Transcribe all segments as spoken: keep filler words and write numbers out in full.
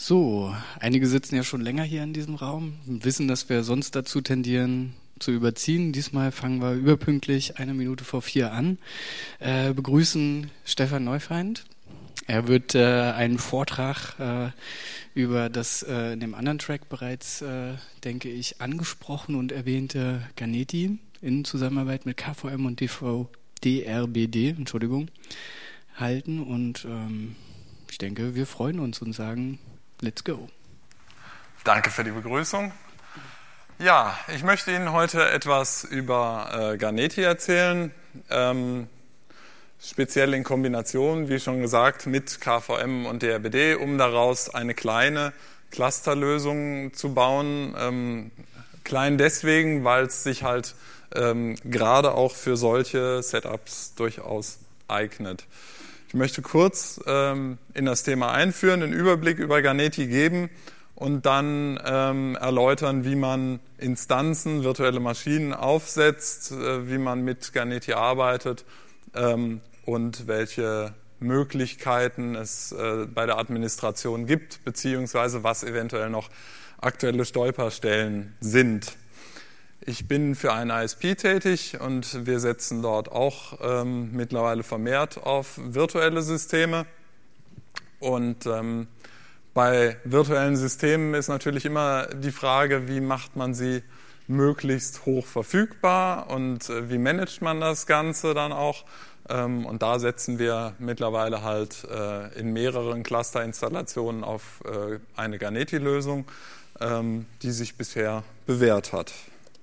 So, einige sitzen ja schon länger hier in diesem Raum und wissen, dass wir sonst dazu tendieren, zu überziehen. Diesmal fangen wir überpünktlich eine Minute vor vier an. Äh, begrüßen Stefan Neufeind. Er wird äh, einen Vortrag äh, über das äh, in dem anderen Track bereits, äh, denke ich, angesprochen und erwähnte Ganeti in Zusammenarbeit mit K V M und D V D R B D, Entschuldigung, halten. Und ähm, ich denke, wir freuen uns und sagen, let's go. Danke für die Begrüßung. Ja, ich möchte Ihnen heute etwas über äh, Ganeti erzählen, ähm, speziell in Kombination, wie schon gesagt, mit K V M und D R B D, um daraus eine kleine Clusterlösung zu bauen. Ähm, klein deswegen, weil es sich halt ähm, gerade auch für solche Setups durchaus eignet. Ich möchte kurz ähm, in das Thema einführen, einen Überblick über Ganeti geben und dann ähm, erläutern, wie man Instanzen, virtuelle Maschinen aufsetzt, äh, wie man mit Ganeti arbeitet ähm, und welche Möglichkeiten es äh, bei der Administration gibt, beziehungsweise was eventuell noch aktuelle Stolperstellen sind. Ich bin für einen I S P tätig und wir setzen dort auch ähm, mittlerweile vermehrt auf virtuelle Systeme. Und ähm, bei virtuellen Systemen ist natürlich immer die Frage, wie macht man sie möglichst hoch verfügbar und äh, wie managt man das Ganze dann auch. Ähm, und da setzen wir mittlerweile halt äh, in mehreren Cluster-Installationen auf äh, eine Ganeti-Lösung, ähm, die sich bisher bewährt hat.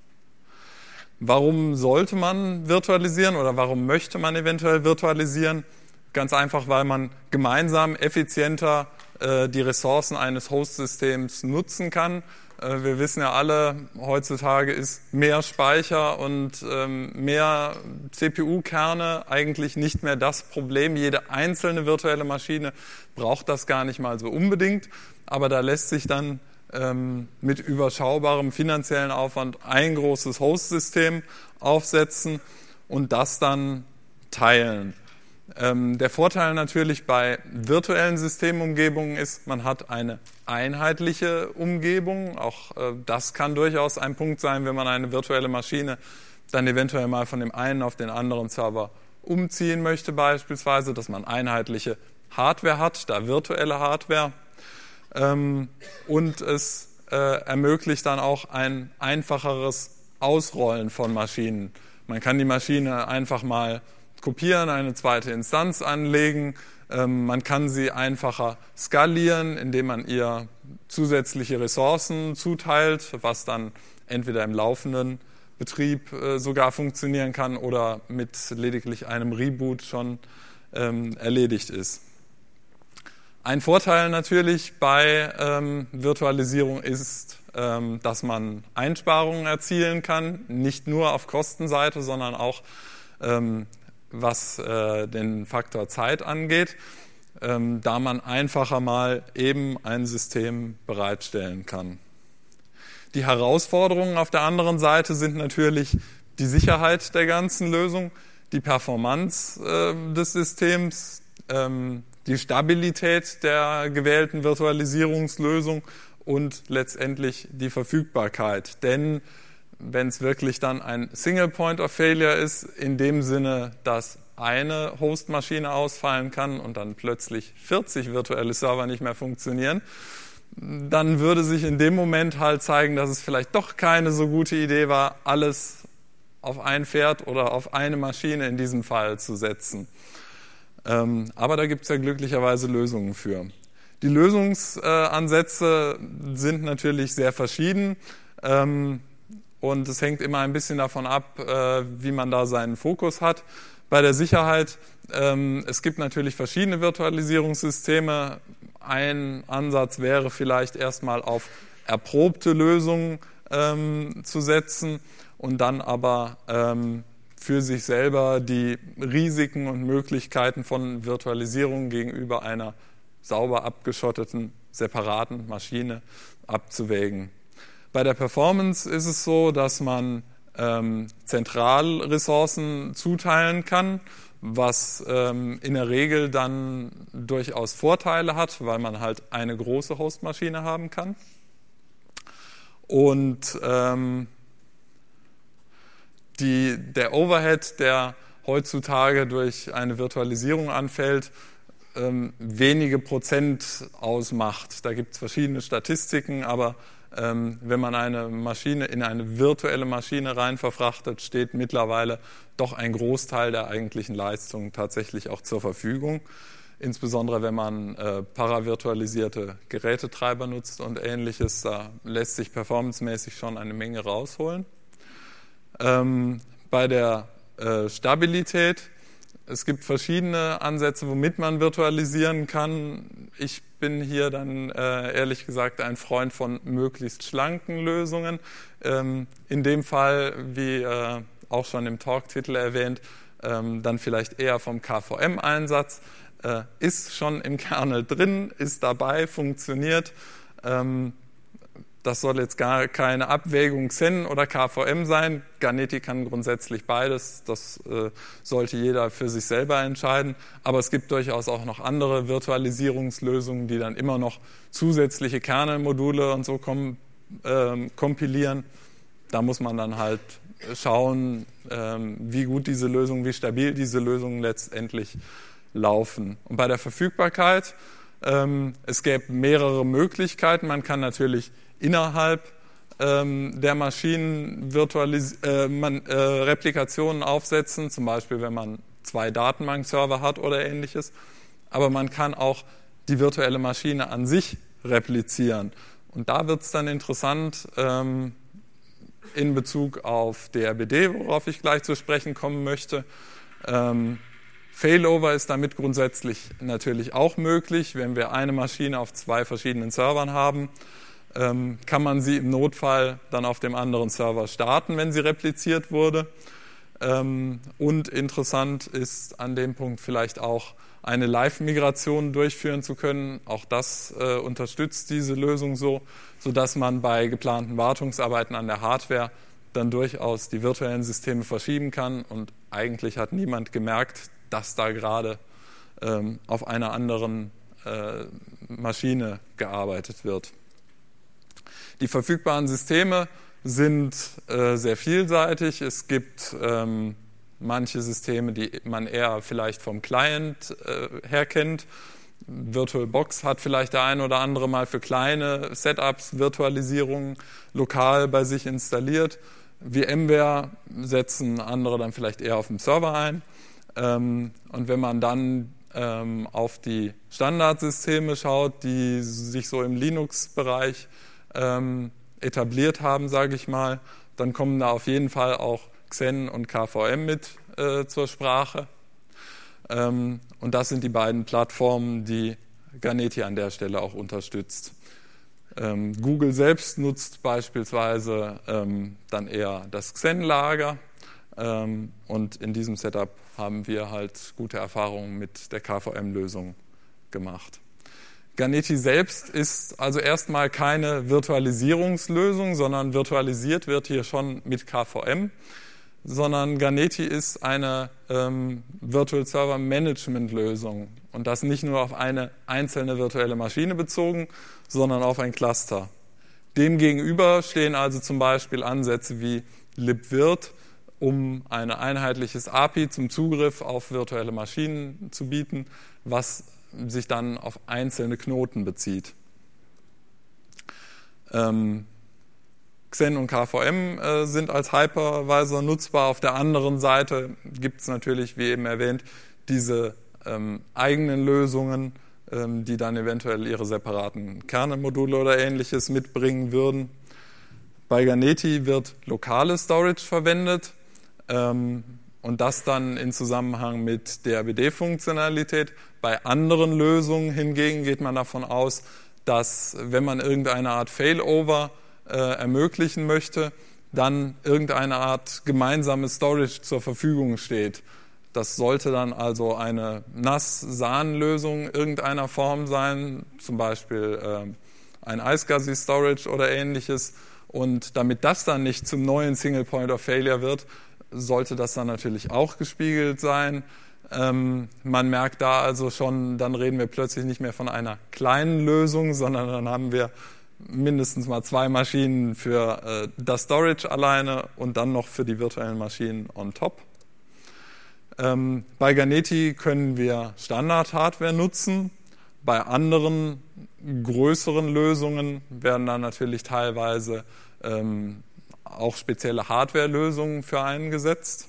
Warum sollte man virtualisieren oder warum möchte man eventuell virtualisieren? Ganz einfach, weil man gemeinsam effizienter äh, die Ressourcen eines Host-Systems nutzen kann. Äh, wir wissen ja alle, heutzutage ist mehr Speicher und ähm, mehr C P U-Kerne eigentlich nicht mehr das Problem. Jede einzelne virtuelle Maschine braucht das gar nicht mal so unbedingt, aber da lässt sich dann mit überschaubarem finanziellen Aufwand ein großes Host-System aufsetzen und das dann teilen. Ähm, der Vorteil natürlich bei virtuellen Systemumgebungen ist, man hat eine einheitliche Umgebung. Auch äh, das kann durchaus ein Punkt sein, wenn man eine virtuelle Maschine dann eventuell mal von dem einen auf den anderen Server umziehen möchte beispielsweise, dass man einheitliche Hardware hat, da virtuelle Hardware. Und es äh, ermöglicht dann auch ein einfacheres Ausrollen von Maschinen. Man kann die Maschine einfach mal kopieren, eine zweite Instanz anlegen. Ähm, man kann sie einfacher skalieren, indem man ihr zusätzliche Ressourcen zuteilt, was dann entweder im laufenden Betrieb äh, sogar funktionieren kann oder mit lediglich einem Reboot schon ähm, erledigt ist. Ein Vorteil natürlich bei ähm, Virtualisierung ist, ähm, dass man Einsparungen erzielen kann, nicht nur auf Kostenseite, sondern auch ähm, was äh, den Faktor Zeit angeht, ähm, da man einfacher mal eben ein System bereitstellen kann. Die Herausforderungen auf der anderen Seite sind natürlich die Sicherheit der ganzen Lösung, die Performance äh, des Systems, ähm, die Stabilität der gewählten Virtualisierungslösung und letztendlich die Verfügbarkeit. Denn wenn es wirklich dann ein Single Point of Failure ist, in dem Sinne, dass eine Hostmaschine ausfallen kann und dann plötzlich vierzig virtuelle Server nicht mehr funktionieren, dann würde sich in dem Moment halt zeigen, dass es vielleicht doch keine so gute Idee war, alles auf ein Pferd oder auf eine Maschine in diesem Fall zu setzen. Ähm, aber da gibt es ja glücklicherweise Lösungen für. Die Lösungsansätze äh, sind natürlich sehr verschieden ähm, und es hängt immer ein bisschen davon ab, äh, wie man da seinen Fokus hat. Bei der Sicherheit, ähm, es gibt natürlich verschiedene Virtualisierungssysteme. Ein Ansatz wäre vielleicht erstmal auf erprobte Lösungen ähm, zu setzen und dann aber ähm, für sich selber die Risiken und Möglichkeiten von Virtualisierung gegenüber einer sauber abgeschotteten, separaten Maschine abzuwägen. Bei der Performance ist es so, dass man ähm, zentral Ressourcen zuteilen kann. was ähm, in der Regel dann durchaus Vorteile hat, weil man halt eine große Hostmaschine haben kann. Und ähm, die, der Overhead, der heutzutage durch eine Virtualisierung anfällt, ähm, wenige Prozent ausmacht. Da gibt es verschiedene Statistiken, aber ähm, wenn man eine Maschine in eine virtuelle Maschine rein verfrachtet, steht mittlerweile doch ein Großteil der eigentlichen Leistung tatsächlich auch zur Verfügung. Insbesondere wenn man äh, paravirtualisierte Gerätetreiber nutzt und Ähnliches, da lässt sich performancemäßig schon eine Menge rausholen. Ähm, bei der äh, Stabilität, es gibt verschiedene Ansätze, womit man virtualisieren kann. Ich bin hier dann äh, ehrlich gesagt ein Freund von möglichst schlanken Lösungen. Ähm, in dem Fall, wie äh, auch schon im Talktitel erwähnt, ähm, dann vielleicht eher vom K V M-Einsatz. Äh, ist schon im Kernel drin, ist dabei, funktioniert. Ähm, das soll jetzt gar keine Abwägung Xen oder K V M sein. Ganeti kann grundsätzlich beides. Das äh, sollte jeder für sich selber entscheiden. Aber es gibt durchaus auch noch andere Virtualisierungslösungen, die dann immer noch zusätzliche Kernelmodule und so kom äh, kompilieren. Da muss man dann halt schauen, äh, wie gut diese Lösungen, wie stabil diese Lösungen letztendlich laufen. Und bei der Verfügbarkeit, ähm, es gäbe mehrere Möglichkeiten. Man kann natürlich innerhalb ähm, der Maschinen Virtualis äh, man, äh, Replikationen aufsetzen, zum Beispiel wenn man zwei Datenbankserver hat oder Ähnliches. Aber man kann auch die virtuelle Maschine an sich replizieren. Und da wird es dann interessant ähm, in Bezug auf D R B D, worauf ich gleich zu sprechen kommen möchte. Ähm, Failover ist damit grundsätzlich natürlich auch möglich. Wenn wir eine Maschine auf zwei verschiedenen Servern haben, ähm, kann man sie im Notfall dann auf dem anderen Server starten, wenn sie repliziert wurde. Ähm, und interessant ist an dem Punkt vielleicht auch eine Live-Migration durchführen zu können. Auch das äh, unterstützt diese Lösung so, sodass man bei geplanten Wartungsarbeiten an der Hardware dann durchaus die virtuellen Systeme verschieben kann. Und eigentlich hat niemand gemerkt, dass da gerade ähm, auf einer anderen äh, Maschine gearbeitet wird. Die verfügbaren Systeme sind äh, sehr vielseitig. Es gibt ähm, manche Systeme, die man eher vielleicht vom Client äh, her kennt. VirtualBox hat vielleicht der ein oder andere mal für kleine Setups Virtualisierungen lokal bei sich installiert. VMware setzen andere dann vielleicht eher auf dem Server ein. Ähm, und wenn man dann ähm, auf die Standardsysteme schaut, die sich so im Linux-Bereich ähm, etabliert haben, sage ich mal, dann kommen da auf jeden Fall auch Xen und K V M mit äh, zur Sprache. Ähm, und das sind die beiden Plattformen, die Ganeti an der Stelle auch unterstützt. Ähm, Google selbst nutzt beispielsweise ähm, dann eher das Xen-Lager. Ähm, und in diesem Setup haben wir halt gute Erfahrungen mit der K V M-Lösung gemacht. Ganeti selbst ist also erstmal keine Virtualisierungslösung, sondern virtualisiert wird hier schon mit K V M, sondern Ganeti ist eine ähm, Virtual Server Management Lösung und das nicht nur auf eine einzelne virtuelle Maschine bezogen, sondern auf ein Cluster. Demgegenüber stehen also zum Beispiel Ansätze wie libvirt, um ein einheitliches A P I zum Zugriff auf virtuelle Maschinen zu bieten, was sich dann auf einzelne Knoten bezieht. Ähm, Xen und K V M äh, sind als Hypervisor nutzbar. Auf der anderen Seite gibt es natürlich, wie eben erwähnt, diese ähm, eigenen Lösungen, ähm, die dann eventuell ihre separaten Kernelmodule oder Ähnliches mitbringen würden. Bei Ganeti wird lokale Storage verwendet. Ähm, und das dann in Zusammenhang mit D R B D-Funktionalität. Bei anderen Lösungen hingegen geht man davon aus, dass, wenn man irgendeine Art Failover äh, ermöglichen möchte, dann irgendeine Art gemeinsames Storage zur Verfügung steht. Das sollte dann also eine N A S-S A N-Lösung irgendeiner Form sein, zum Beispiel äh, ein iSCSI-Storage oder Ähnliches. Und damit das dann nicht zum neuen Single Point of Failure wird, sollte das dann natürlich auch gespiegelt sein. Ähm, man merkt da also schon, dann reden wir plötzlich nicht mehr von einer kleinen Lösung, sondern dann haben wir mindestens mal zwei Maschinen für äh, das Storage alleine und dann noch für die virtuellen Maschinen on top. Ähm, bei Ganeti können wir Standard-Hardware nutzen. Bei anderen größeren Lösungen werden dann natürlich teilweise ähm, auch spezielle Hardware-Lösungen für eingesetzt.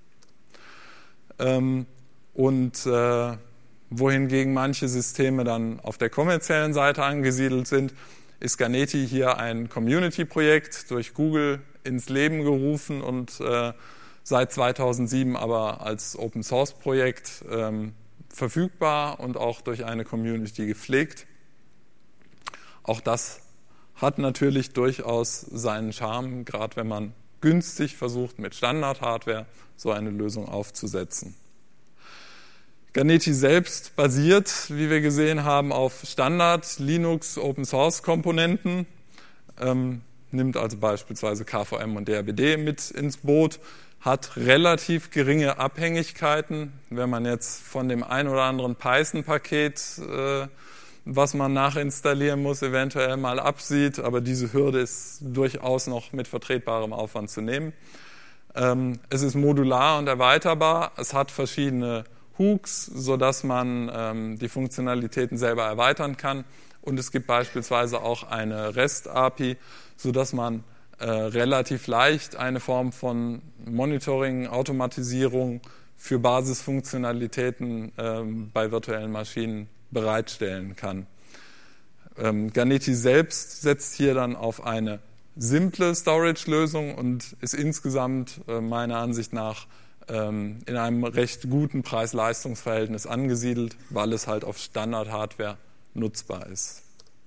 Ähm, und äh, wohingegen manche Systeme dann auf der kommerziellen Seite angesiedelt sind, ist Ganeti hier ein Community-Projekt durch Google ins Leben gerufen und äh, seit zweitausendsieben aber als Open-Source-Projekt ähm, verfügbar und auch durch eine Community gepflegt. Auch das hat natürlich durchaus seinen Charme, gerade wenn man günstig versucht, mit Standard-Hardware so eine Lösung aufzusetzen. Ganeti selbst basiert, wie wir gesehen haben, auf Standard Linux Open Source Komponenten, ähm, nimmt also beispielsweise K V M und D R B D mit ins Boot, hat relativ geringe Abhängigkeiten. Wenn man jetzt von dem ein oder anderen Python-Paket, äh, was man nachinstallieren muss, eventuell mal absieht, aber diese Hürde ist durchaus noch mit vertretbarem Aufwand zu nehmen. Ähm, es ist modular und erweiterbar, es hat verschiedene Hooks, sodass man ähm, die Funktionalitäten selber erweitern kann. Und es gibt beispielsweise auch eine REST-A P I, sodass man äh, relativ leicht eine Form von Monitoring, Automatisierung für Basisfunktionalitäten ähm, bei virtuellen Maschinen bereitstellen kann. Ähm, Ganeti selbst setzt hier dann auf eine simple Storage-Lösung und ist insgesamt äh, meiner Ansicht nach in einem recht guten Preis-Leistungs-Verhältnis angesiedelt, weil es halt auf Standard-Hardware nutzbar ist.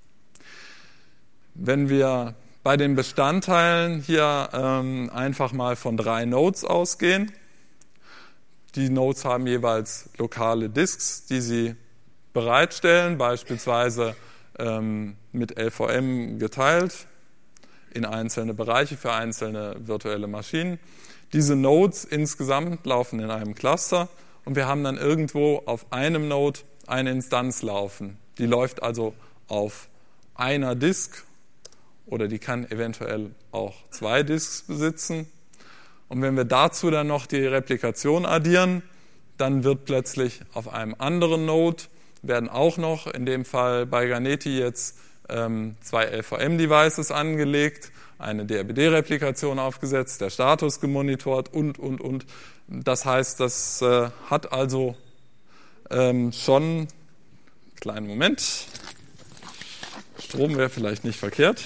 Wenn wir bei den Bestandteilen hier ähm, einfach mal von drei Nodes ausgehen, die Nodes haben jeweils lokale Disks, die sie bereitstellen, beispielsweise ähm, mit L V M geteilt in einzelne Bereiche für einzelne virtuelle Maschinen. Diese Nodes insgesamt laufen in einem Cluster und wir haben dann irgendwo auf einem Node eine Instanz laufen. Die läuft also auf einer Disk oder die kann eventuell auch zwei Disks besitzen. Und wenn wir dazu dann noch die Replikation addieren, dann wird plötzlich auf einem anderen Node, werden auch noch, in dem Fall bei Ganeti jetzt, ähm, zwei L V M-Devices angelegt, eine D R B D-Replikation aufgesetzt, der Status gemonitort und, und, und. Das heißt, das äh, hat also ähm, schon, kleinen Moment, Strom wäre vielleicht nicht verkehrt.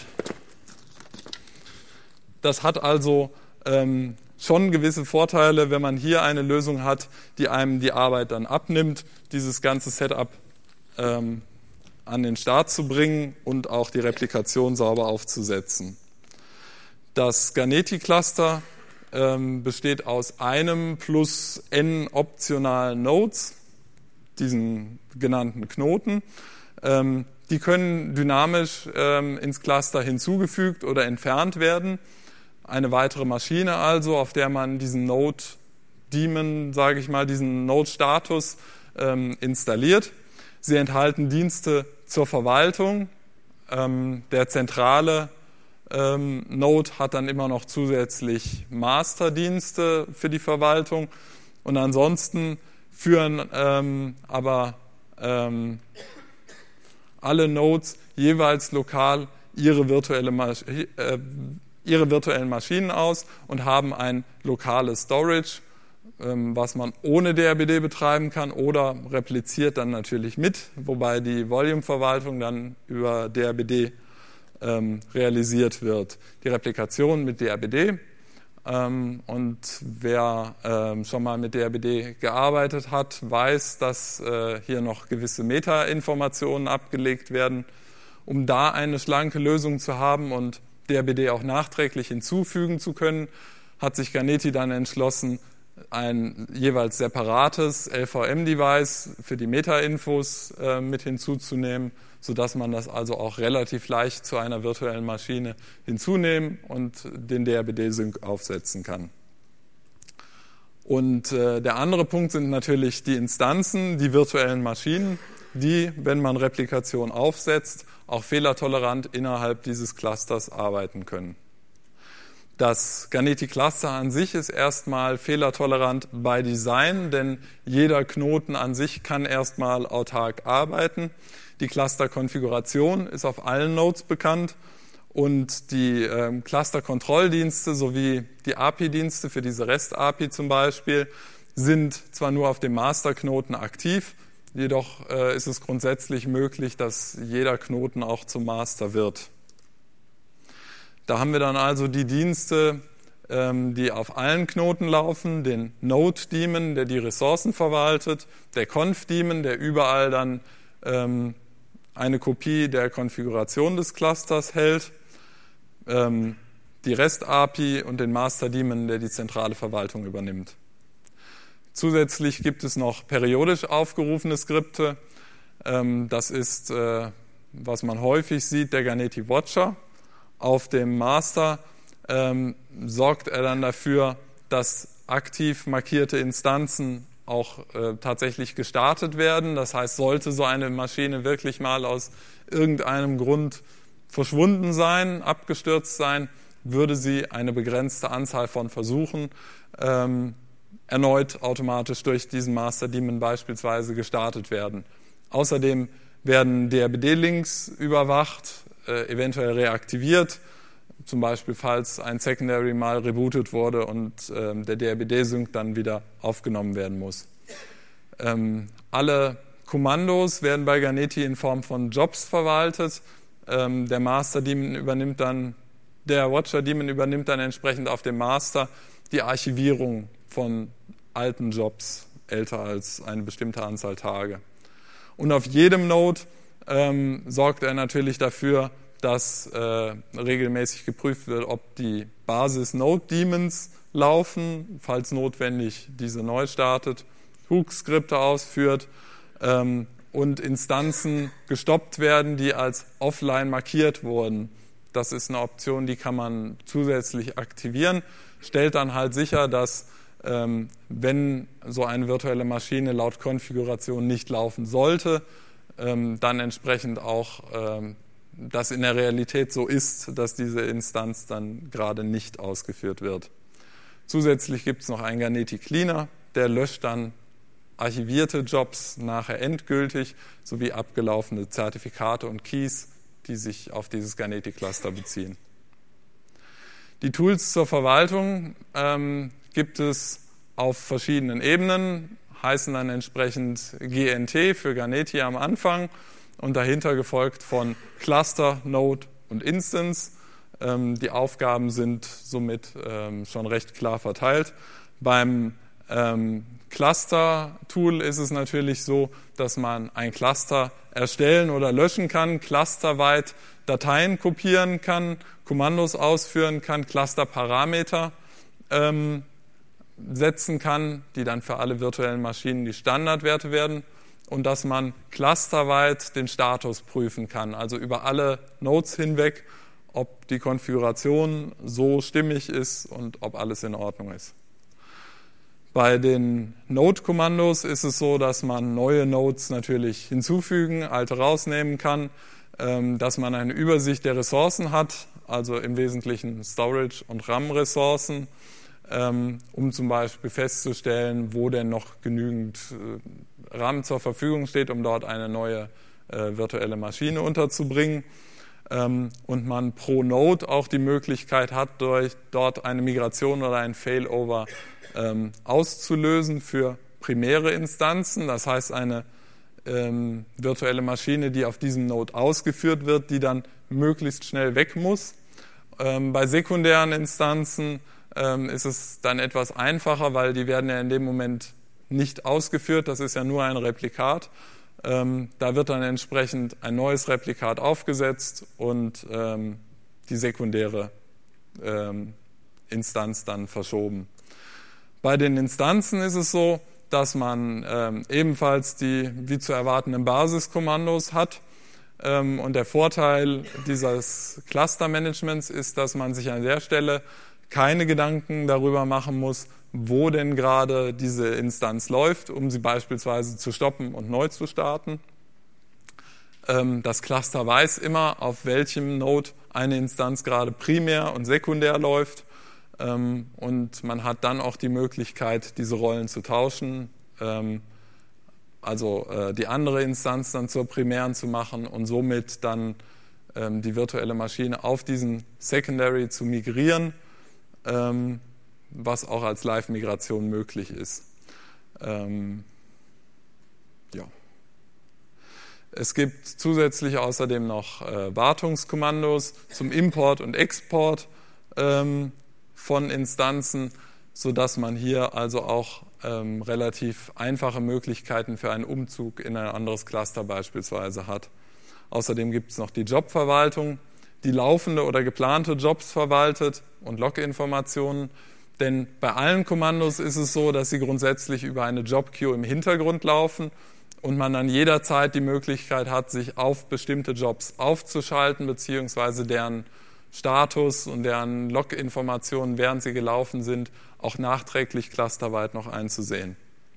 Das hat also ähm, schon gewisse Vorteile, wenn man hier eine Lösung hat, die einem die Arbeit dann abnimmt, dieses ganze Setup ähm, an den Start zu bringen und auch die Replikation sauber aufzusetzen. Das Ganeti-Cluster ähm, besteht aus einem plus n optionalen Nodes, diesen genannten Knoten. Ähm, die können dynamisch ähm, ins Cluster hinzugefügt oder entfernt werden. Eine weitere Maschine also, auf der man diesen Node-Daemon, sage ich mal, diesen Node-Status ähm, installiert. Sie enthalten Dienste zur Verwaltung. Ähm, der zentrale ähm, Node hat dann immer noch zusätzlich Masterdienste für die Verwaltung. Und ansonsten führen ähm, aber ähm, alle Nodes jeweils lokal ihre, virtuelle Masch äh, ihre virtuellen Maschinen aus und haben ein lokales Storage, ähm, was man ohne D R B D betreiben kann oder repliziert dann natürlich mit, wobei die Volume-Verwaltung dann über D R B D ähm, realisiert wird. Die Replikation mit D R B D. Ähm, und wer ähm, schon mal mit D R B D gearbeitet hat, weiß, dass äh, hier noch gewisse Meta-Informationen abgelegt werden. Um da eine schlanke Lösung zu haben und D R B D auch nachträglich hinzufügen zu können, hat sich Ganeti dann entschlossen, ein jeweils separates L V M-Device für die Meta-Infos äh, mit hinzuzunehmen, sodass man das also auch relativ leicht zu einer virtuellen Maschine hinzunehmen und den D R B D-Sync aufsetzen kann. Und äh, der andere Punkt sind natürlich die Instanzen, die virtuellen Maschinen, die, wenn man Replikation aufsetzt, auch fehlertolerant innerhalb dieses Clusters arbeiten können. Das Ganeti-Cluster an sich ist erstmal fehlertolerant by Design, denn jeder Knoten an sich kann erstmal autark arbeiten. Die Cluster-Konfiguration ist auf allen Nodes bekannt und die ähm, Cluster-Kontrolldienste sowie die A P I-Dienste für diese REST-A P I zum Beispiel sind zwar nur auf dem Masterknoten aktiv, jedoch äh, ist es grundsätzlich möglich, dass jeder Knoten auch zum Master wird. Da haben wir dann also die Dienste, ähm, die auf allen Knoten laufen, den Node-Daemon, der die Ressourcen verwaltet, der Conf-Daemon, der überall dann ähm, eine Kopie der Konfiguration des Clusters hält, ähm, die REST-A P I und den Master-Daemon, der die zentrale Verwaltung übernimmt. Zusätzlich gibt es noch periodisch aufgerufene Skripte. Ähm, das ist, äh, was man häufig sieht, der Ganeti-Watcher. Auf dem Master ähm, sorgt er dann dafür, dass aktiv markierte Instanzen auch äh, tatsächlich gestartet werden. Das heißt, sollte so eine Maschine wirklich mal aus irgendeinem Grund verschwunden sein, abgestürzt sein, würde sie eine begrenzte Anzahl von Versuchen ähm, erneut automatisch durch diesen Master-Daemon beispielsweise gestartet werden. Außerdem werden D R B D-Links überwacht, äh, eventuell reaktiviert, zum Beispiel falls ein Secondary mal rebootet wurde und ähm, der D R B D-Sync dann wieder aufgenommen werden muss. Ähm, alle Kommandos werden bei Ganeti in Form von Jobs verwaltet. Ähm, der Master-Daemon übernimmt dann, der Watcher-Daemon übernimmt dann entsprechend auf dem Master die Archivierung von alten Jobs, älter als eine bestimmte Anzahl Tage. Und auf jedem Node ähm, sorgt er natürlich dafür, dass äh, regelmäßig geprüft wird, ob die Basis-Node-Daemons laufen, falls notwendig diese neu startet, Hook-Skripte ausführt ähm, und Instanzen gestoppt werden, die als offline markiert wurden. Das ist eine Option, die kann man zusätzlich aktivieren, stellt dann halt sicher, dass ähm, wenn so eine virtuelle Maschine laut Konfiguration nicht laufen sollte, ähm, dann entsprechend auch ähm, das in der Realität so ist, dass diese Instanz dann gerade nicht ausgeführt wird. Zusätzlich gibt es noch einen Ganeti Cleaner, der löscht dann archivierte Jobs nachher endgültig, sowie abgelaufene Zertifikate und Keys, die sich auf dieses Ganeti Cluster beziehen. Die Tools zur Verwaltung ähm, gibt es auf verschiedenen Ebenen, heißen dann entsprechend G N T für Ganeti am Anfang und dahinter gefolgt von Cluster, Node und Instance. Ähm, die Aufgaben sind somit ähm, schon recht klar verteilt. Beim ähm, Cluster-Tool ist es natürlich so, dass man ein Cluster erstellen oder löschen kann, clusterweit Dateien kopieren kann, Kommandos ausführen kann, Cluster-Parameter ähm, setzen kann, die dann für alle virtuellen Maschinen die Standardwerte werden und dass man clusterweit den Status prüfen kann, also über alle Nodes hinweg, ob die Konfiguration so stimmig ist und ob alles in Ordnung ist. Bei den Node-Kommandos ist es so, dass man neue Nodes natürlich hinzufügen, alte rausnehmen kann, dass man eine Übersicht der Ressourcen hat, also im Wesentlichen Storage- und RAM-Ressourcen, um zum Beispiel festzustellen, wo denn noch genügend RAM zur Verfügung steht, um dort eine neue virtuelle Maschine unterzubringen. Und man pro Node auch die Möglichkeit hat, durch dort eine Migration oder ein Failover ähm, auszulösen für primäre Instanzen. Das heißt, eine ähm, virtuelle Maschine, die auf diesem Node ausgeführt wird, die dann möglichst schnell weg muss. Ähm, bei sekundären Instanzen ähm, ist es dann etwas einfacher, weil die werden ja in dem Moment nicht ausgeführt. Das ist ja nur ein Replikat. Ähm, da wird dann entsprechend ein neues Replikat aufgesetzt und ähm, die sekundäre ähm, Instanz dann verschoben. Bei den Instanzen ist es so, dass man ähm, ebenfalls die wie zu erwartenden Basiskommandos hat. Ähm, und der Vorteil dieses Cluster-Managements ist, dass man sich an der Stelle keine Gedanken darüber machen muss, wo denn gerade diese Instanz läuft, um sie beispielsweise zu stoppen und neu zu starten. Ähm, das Cluster weiß immer, auf welchem Node eine Instanz gerade primär und sekundär läuft. Ähm, und man hat dann auch die Möglichkeit, diese Rollen zu tauschen, ähm, also äh, die andere Instanz dann zur primären zu machen und somit dann ähm, die virtuelle Maschine auf diesen Secondary zu migrieren, ähm, was auch als Live-Migration möglich ist. Ähm, ja. Es gibt zusätzlich außerdem noch äh, Wartungskommandos zum Import und Export ähm, von Instanzen, sodass man hier also auch ähm, relativ einfache Möglichkeiten für einen Umzug in ein anderes Cluster beispielsweise hat. Außerdem gibt es noch die Jobverwaltung, die laufende oder geplante Jobs verwaltet und Log-Informationen. Denn bei allen Kommandos ist es so, dass sie grundsätzlich über eine Job-Queue im Hintergrund laufen und man dann jederzeit die Möglichkeit hat, sich auf bestimmte Jobs aufzuschalten, beziehungsweise deren Status und deren Log-Informationen, während sie gelaufen sind, auch nachträglich clusterweit noch einzusehen.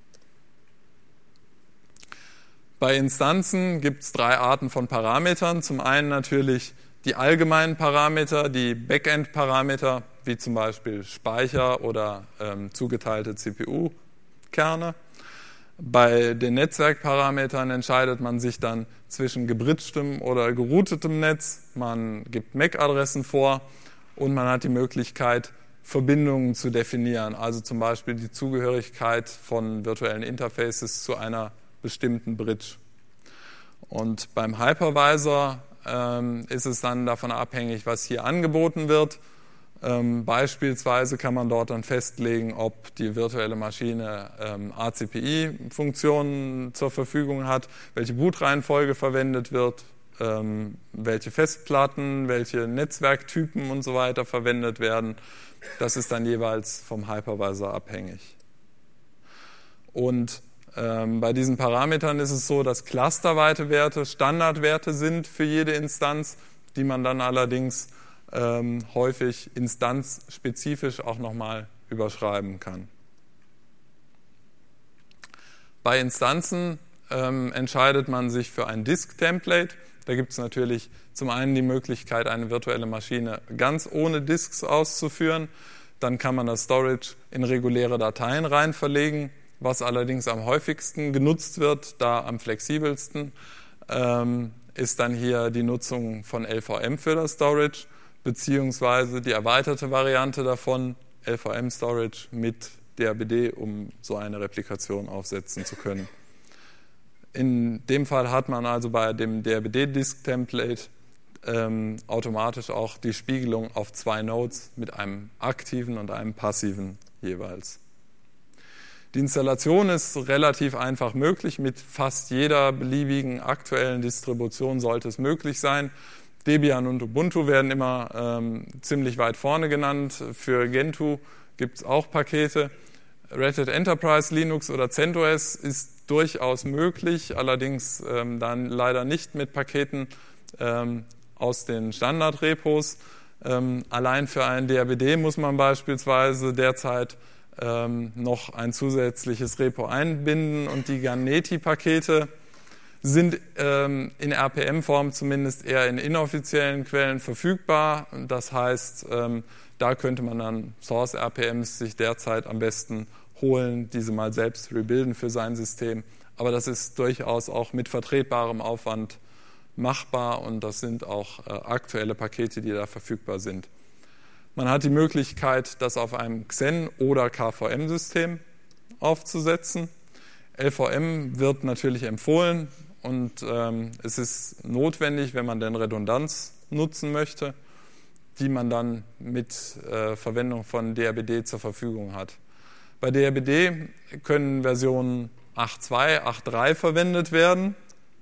Bei Instanzen gibt es drei Arten von Parametern. Zum einen natürlich die allgemeinen Parameter, die Backend-Parameter, wie zum Beispiel Speicher oder ähm, zugeteilte C P U-Kerne. Bei den Netzwerkparametern entscheidet man sich dann zwischen gebridgetem oder geroutetem Netz. Man gibt M A C-Adressen vor und man hat die Möglichkeit, Verbindungen zu definieren, also zum Beispiel die Zugehörigkeit von virtuellen Interfaces zu einer bestimmten Bridge. Und beim Hypervisor ähm, ist es dann davon abhängig, was hier angeboten wird. Ähm, beispielsweise kann man dort dann festlegen, ob die virtuelle Maschine ähm, A C P I-Funktionen zur Verfügung hat, welche Bootreihenfolge verwendet wird, ähm, welche Festplatten, welche Netzwerktypen und so weiter verwendet werden. Das ist dann jeweils vom Hypervisor abhängig. Und ähm, bei diesen Parametern ist es so, dass clusterweite Werte Standardwerte sind für jede Instanz, die man dann allerdings ähm, häufig instanzspezifisch auch nochmal überschreiben kann. Bei Instanzen ähm, entscheidet man sich für ein Disk-Template. Da gibt es natürlich zum einen die Möglichkeit, eine virtuelle Maschine ganz ohne Disks auszuführen. Dann kann man das Storage in reguläre Dateien rein verlegen, was allerdings am häufigsten genutzt wird, da am flexibelsten, ähm, ist dann hier die Nutzung von L V M für das Storage, beziehungsweise die erweiterte Variante davon, L V M-Storage mit D R B D, um so eine Replikation aufsetzen zu können. In dem Fall hat man also bei dem D R B D-Disk-Template ähm, automatisch auch die Spiegelung auf zwei Nodes mit einem aktiven und einem passiven jeweils. Die Installation ist relativ einfach möglich. Mit fast jeder beliebigen aktuellen Distribution sollte es möglich sein. Debian und Ubuntu werden immer ähm, ziemlich weit vorne genannt. Für Gentoo gibt es auch Pakete. Red Hat Enterprise Linux oder CentOS ist durchaus möglich, allerdings ähm, dann leider nicht mit Paketen ähm, aus den Standardrepos. Ähm, allein für ein D R B D muss man beispielsweise derzeit ähm, noch ein zusätzliches Repo einbinden und die Ganeti-Pakete sind ähm, in R P M-Form zumindest eher in inoffiziellen Quellen verfügbar. Das heißt, ähm, da könnte man dann Source-R P Ms sich derzeit am besten holen, diese mal selbst rebuilden für sein System. Aber das ist durchaus auch mit vertretbarem Aufwand machbar und das sind auch äh, aktuelle Pakete, die da verfügbar sind. Man hat die Möglichkeit, das auf einem Xen- oder K V M-System aufzusetzen. L V M wird natürlich empfohlen und ähm, es ist notwendig, wenn man denn Redundanz nutzen möchte, die man dann mit äh, Verwendung von D R B D zur Verfügung hat. Bei D R B D können Versionen acht Punkt zwei, acht Punkt drei verwendet werden,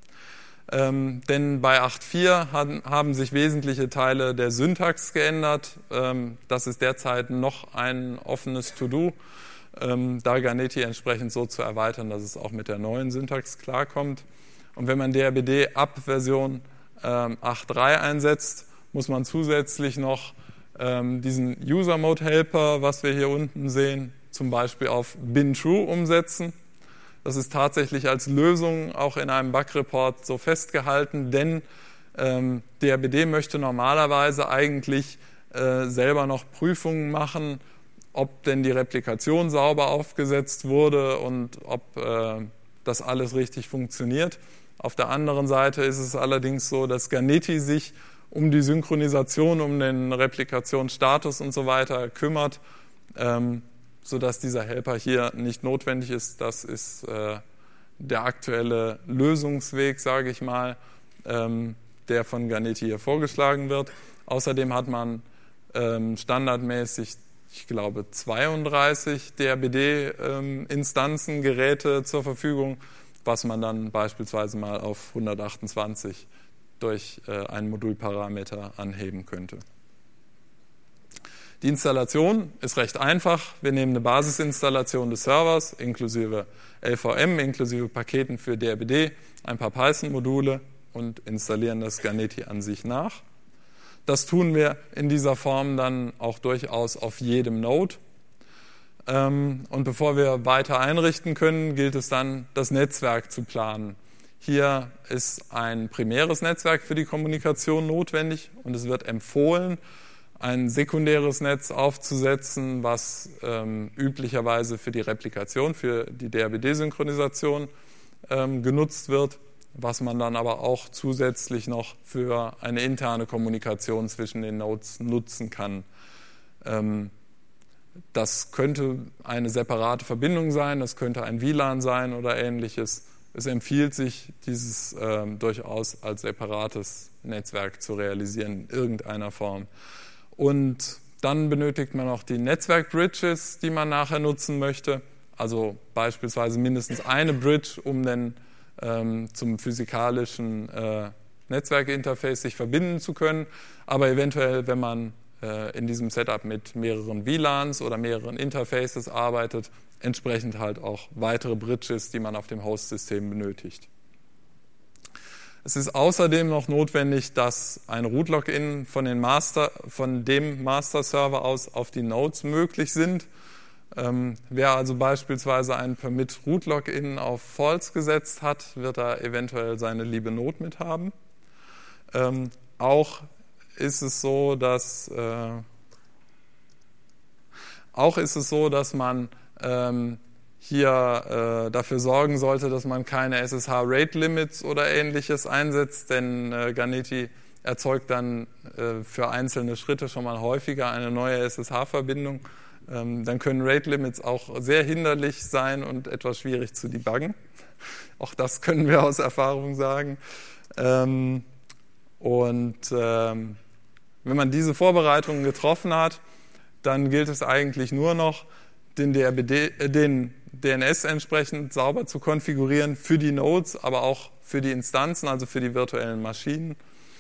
ähm, denn bei acht Punkt vier haben, haben sich wesentliche Teile der Syntax geändert. Ähm, das ist derzeit noch ein offenes To-Do, ähm, da Ganeti entsprechend so zu erweitern, dass es auch mit der neuen Syntax klarkommt. Und wenn man D R B D ab Version ähm, acht Punkt drei einsetzt, muss man zusätzlich noch ähm, diesen User Mode Helper, was wir hier unten sehen, zum Beispiel auf bin-true umsetzen. Das ist tatsächlich als Lösung auch in einem Bug-Report so festgehalten, denn ähm, D R B D möchte normalerweise eigentlich äh, selber noch Prüfungen machen, ob denn die Replikation sauber aufgesetzt wurde und ob äh, das alles richtig funktioniert. Auf der anderen Seite ist es allerdings so, dass Ganeti sich um die Synchronisation, um den Replikationsstatus und so weiter kümmert, ähm, sodass dieser Helper hier nicht notwendig ist. Das ist äh, der aktuelle Lösungsweg, sage ich mal, ähm, der von Ganeti hier vorgeschlagen wird. Außerdem hat man ähm, standardmäßig, ich glaube, zweiunddreißig D R B D-Instanzen, ähm, Geräte zur Verfügung, was man dann beispielsweise mal auf hundertachtundzwanzig durch äh, einen Modulparameter anheben könnte. Die Installation ist recht einfach. Wir nehmen eine Basisinstallation des Servers inklusive L V M, inklusive Paketen für D R B D, ein paar Python-Module und installieren das Ganeti an sich nach. Das tun wir in dieser Form dann auch durchaus auf jedem Node. Ähm, und bevor wir weiter einrichten können, gilt es dann, das Netzwerk zu planen. Hier ist ein primäres Netzwerk für die Kommunikation notwendig und es wird empfohlen, ein sekundäres Netz aufzusetzen, was ähm, üblicherweise für die Replikation, für die D R B D-Synchronisation ähm, genutzt wird, was man dann aber auch zusätzlich noch für eine interne Kommunikation zwischen den Nodes nutzen kann. Ähm, das könnte eine separate Verbindung sein, das könnte ein W LAN sein oder ähnliches. Es empfiehlt sich, dieses ähm, durchaus als separates Netzwerk zu realisieren in irgendeiner Form. Und dann benötigt man auch die Netzwerk-Bridges, die man nachher nutzen möchte. Also beispielsweise mindestens eine Bridge, um dann ähm, zum physikalischen äh, Netzwerkinterface sich verbinden zu können. Aber eventuell, wenn man äh, in diesem Setup mit mehreren W LANs oder mehreren Interfaces arbeitet, entsprechend halt auch weitere Bridges, die man auf dem Host-System benötigt. Es ist außerdem noch notwendig, dass ein Root-Login von, den Master, von dem Master-Server aus auf die Nodes möglich sind. Ähm, wer also beispielsweise ein Permit-Root-Login auf False gesetzt hat, wird da eventuell seine liebe Node mit haben. Ähm, auch ist es so, dass äh, auch ist es so, dass man ähm, hier äh, dafür sorgen sollte, dass man keine S S H-Rate-Limits oder ähnliches einsetzt, denn äh, Ganeti erzeugt dann äh, für einzelne Schritte schon mal häufiger eine neue S S H-Verbindung. Ähm, dann können Rate-Limits auch sehr hinderlich sein und etwas schwierig zu debuggen. Auch das können wir aus Erfahrung sagen. Ähm, und ähm, wenn man diese Vorbereitungen getroffen hat, dann gilt es eigentlich nur noch, den, D R B D, äh, den D N S entsprechend sauber zu konfigurieren für die Nodes, aber auch für die Instanzen, also für die virtuellen Maschinen.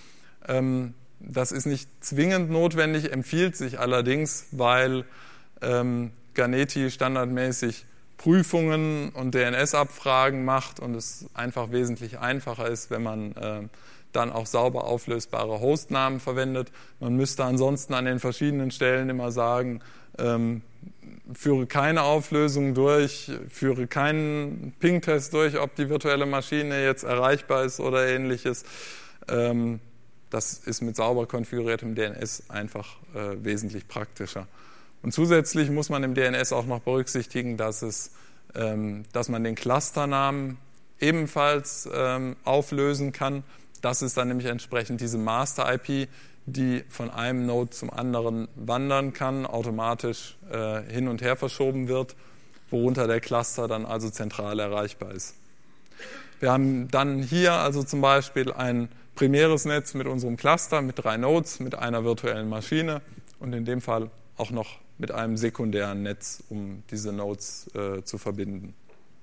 Ähm, das ist nicht zwingend notwendig, empfiehlt sich allerdings, weil ähm, Ganeti standardmäßig Prüfungen und D N S-Abfragen macht und es einfach wesentlich einfacher ist, wenn man äh, dann auch sauber auflösbare Hostnamen verwendet. Man müsste ansonsten an den verschiedenen Stellen immer sagen, ähm, führe keine Auflösung durch, führe keinen Ping-Test durch, ob die virtuelle Maschine jetzt erreichbar ist oder ähnliches. Ähm, das ist mit sauber konfiguriertem D N S einfach äh, wesentlich praktischer. Und zusätzlich muss man im D N S auch noch berücksichtigen, dass, es, ähm, dass man den Clusternamen ebenfalls ähm, auflösen kann. Das ist dann nämlich entsprechend diese Master-I P, die von einem Node zum anderen wandern kann, automatisch äh, hin und her verschoben wird, worunter der Cluster dann also zentral erreichbar ist. Wir haben dann hier also zum Beispiel ein primäres Netz mit unserem Cluster, mit drei Nodes, mit einer virtuellen Maschine und in dem Fall auch noch mit einem sekundären Netz, um diese Nodes äh, zu verbinden.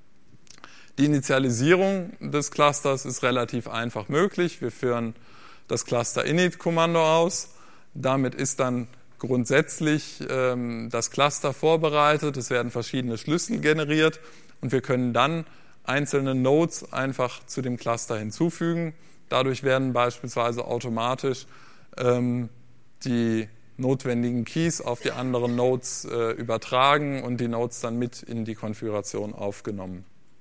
Die Initialisierung des Clusters ist relativ einfach möglich. Wir führen das Cluster-Init-Kommando aus. Damit ist dann grundsätzlich ähm, das Cluster vorbereitet. Es werden verschiedene Schlüssel generiert und wir können dann einzelne Nodes einfach zu dem Cluster hinzufügen. Dadurch werden beispielsweise automatisch ähm, die notwendigen Keys auf die anderen Nodes äh, übertragen und die Nodes dann mit in die Konfiguration aufgenommen.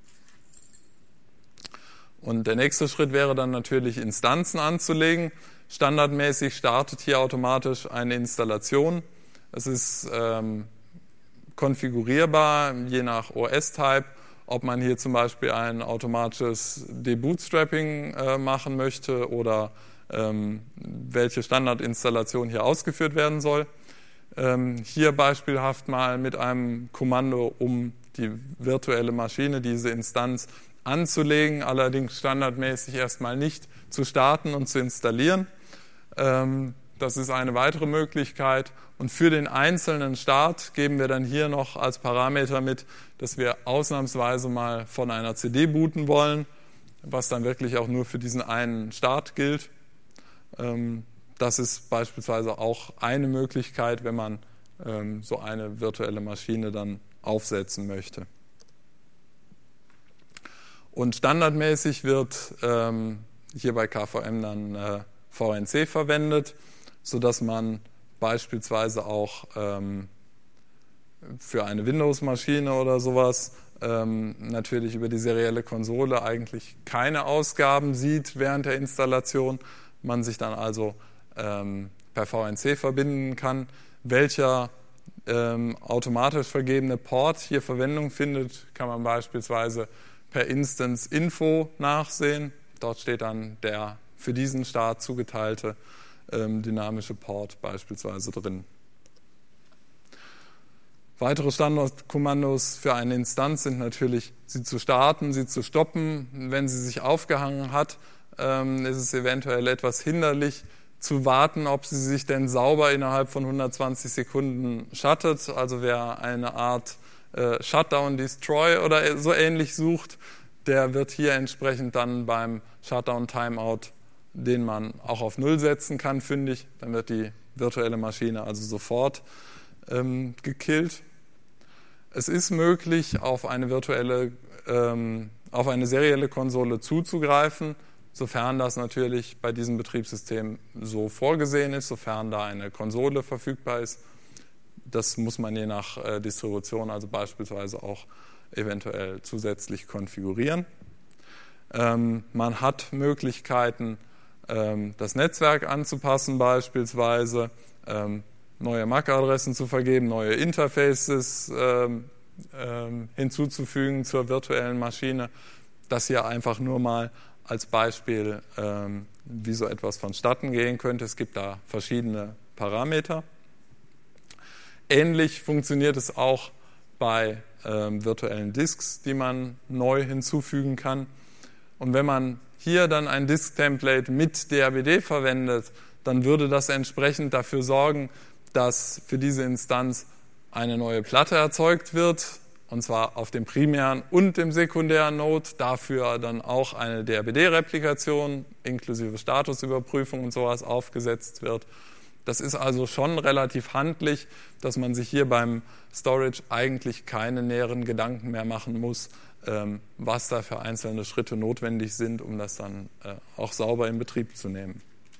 Und der nächste Schritt wäre dann natürlich, Instanzen anzulegen. Standardmäßig startet hier automatisch eine Installation. Es ist ähm, konfigurierbar, je nach O S-Type, ob man hier zum Beispiel ein automatisches Debootstrapping äh, machen möchte oder ähm, welche Standardinstallation hier ausgeführt werden soll. Ähm, hier beispielhaft mal mit einem Kommando, um die virtuelle Maschine, diese Instanz anzulegen, allerdings standardmäßig erstmal nicht zu starten und zu installieren. Ähm, das ist eine weitere Möglichkeit. Und für den einzelnen Start geben wir dann hier noch als Parameter mit, dass wir ausnahmsweise mal von einer C D booten wollen, was dann wirklich auch nur für diesen einen Start gilt. Ähm, das ist beispielsweise auch eine Möglichkeit, wenn man ähm, so eine virtuelle Maschine dann aufsetzen möchte. Und standardmäßig wird ähm, hier bei K V M dann äh, V N C verwendet, sodass man beispielsweise auch ähm, für eine Windows-Maschine oder sowas ähm, natürlich über die serielle Konsole eigentlich keine Ausgaben sieht während der Installation. Man sich dann also ähm, per V N C verbinden kann. Welcher ähm, automatisch vergebene Port hier Verwendung findet, kann man beispielsweise per Instance Info nachsehen. Dort steht dann der für diesen Start zugeteilte ähm, dynamische Port beispielsweise drin. Weitere Standardkommandos für eine Instanz sind natürlich, sie zu starten, sie zu stoppen. Wenn sie sich aufgehangen hat, ähm, ist es eventuell etwas hinderlich zu warten, ob sie sich denn sauber innerhalb von hundertzwanzig Sekunden shuttet. Also wer eine Art äh, Shutdown Destroy oder so ähnlich sucht, der wird hier entsprechend dann beim Shutdown Timeout, den man auch auf Null setzen kann, fündig. Dann wird die virtuelle Maschine also sofort ähm, gekillt. Es ist möglich, auf eine virtuelle, ähm, auf eine serielle Konsole zuzugreifen, sofern das natürlich bei diesem Betriebssystem so vorgesehen ist, sofern da eine Konsole verfügbar ist. Das muss man je nach äh, Distribution, also beispielsweise auch eventuell zusätzlich konfigurieren. Ähm, man hat Möglichkeiten, ähm, das Netzwerk anzupassen, beispielsweise ähm, neue M A C-Adressen zu vergeben, neue Interfaces ähm, ähm, hinzuzufügen zur virtuellen Maschine. Das hier einfach nur mal als Beispiel, ähm, wie so etwas vonstatten gehen könnte. Es gibt da verschiedene Parameter. Ähnlich funktioniert es auch bei ähm, virtuellen Disks, die man neu hinzufügen kann. Und wenn man hier dann ein Disk-Template mit D R B D verwendet, dann würde das entsprechend dafür sorgen, dass für diese Instanz eine neue Platte erzeugt wird, und zwar auf dem primären und dem sekundären Node, dafür dann auch eine D R B D-Replikation inklusive Statusüberprüfung und sowas aufgesetzt wird. Das ist also schon relativ handlich, dass man sich hier beim Storage eigentlich keine näheren Gedanken mehr machen muss, was da für einzelne Schritte notwendig sind, um das dann auch sauber in Betrieb zu nehmen.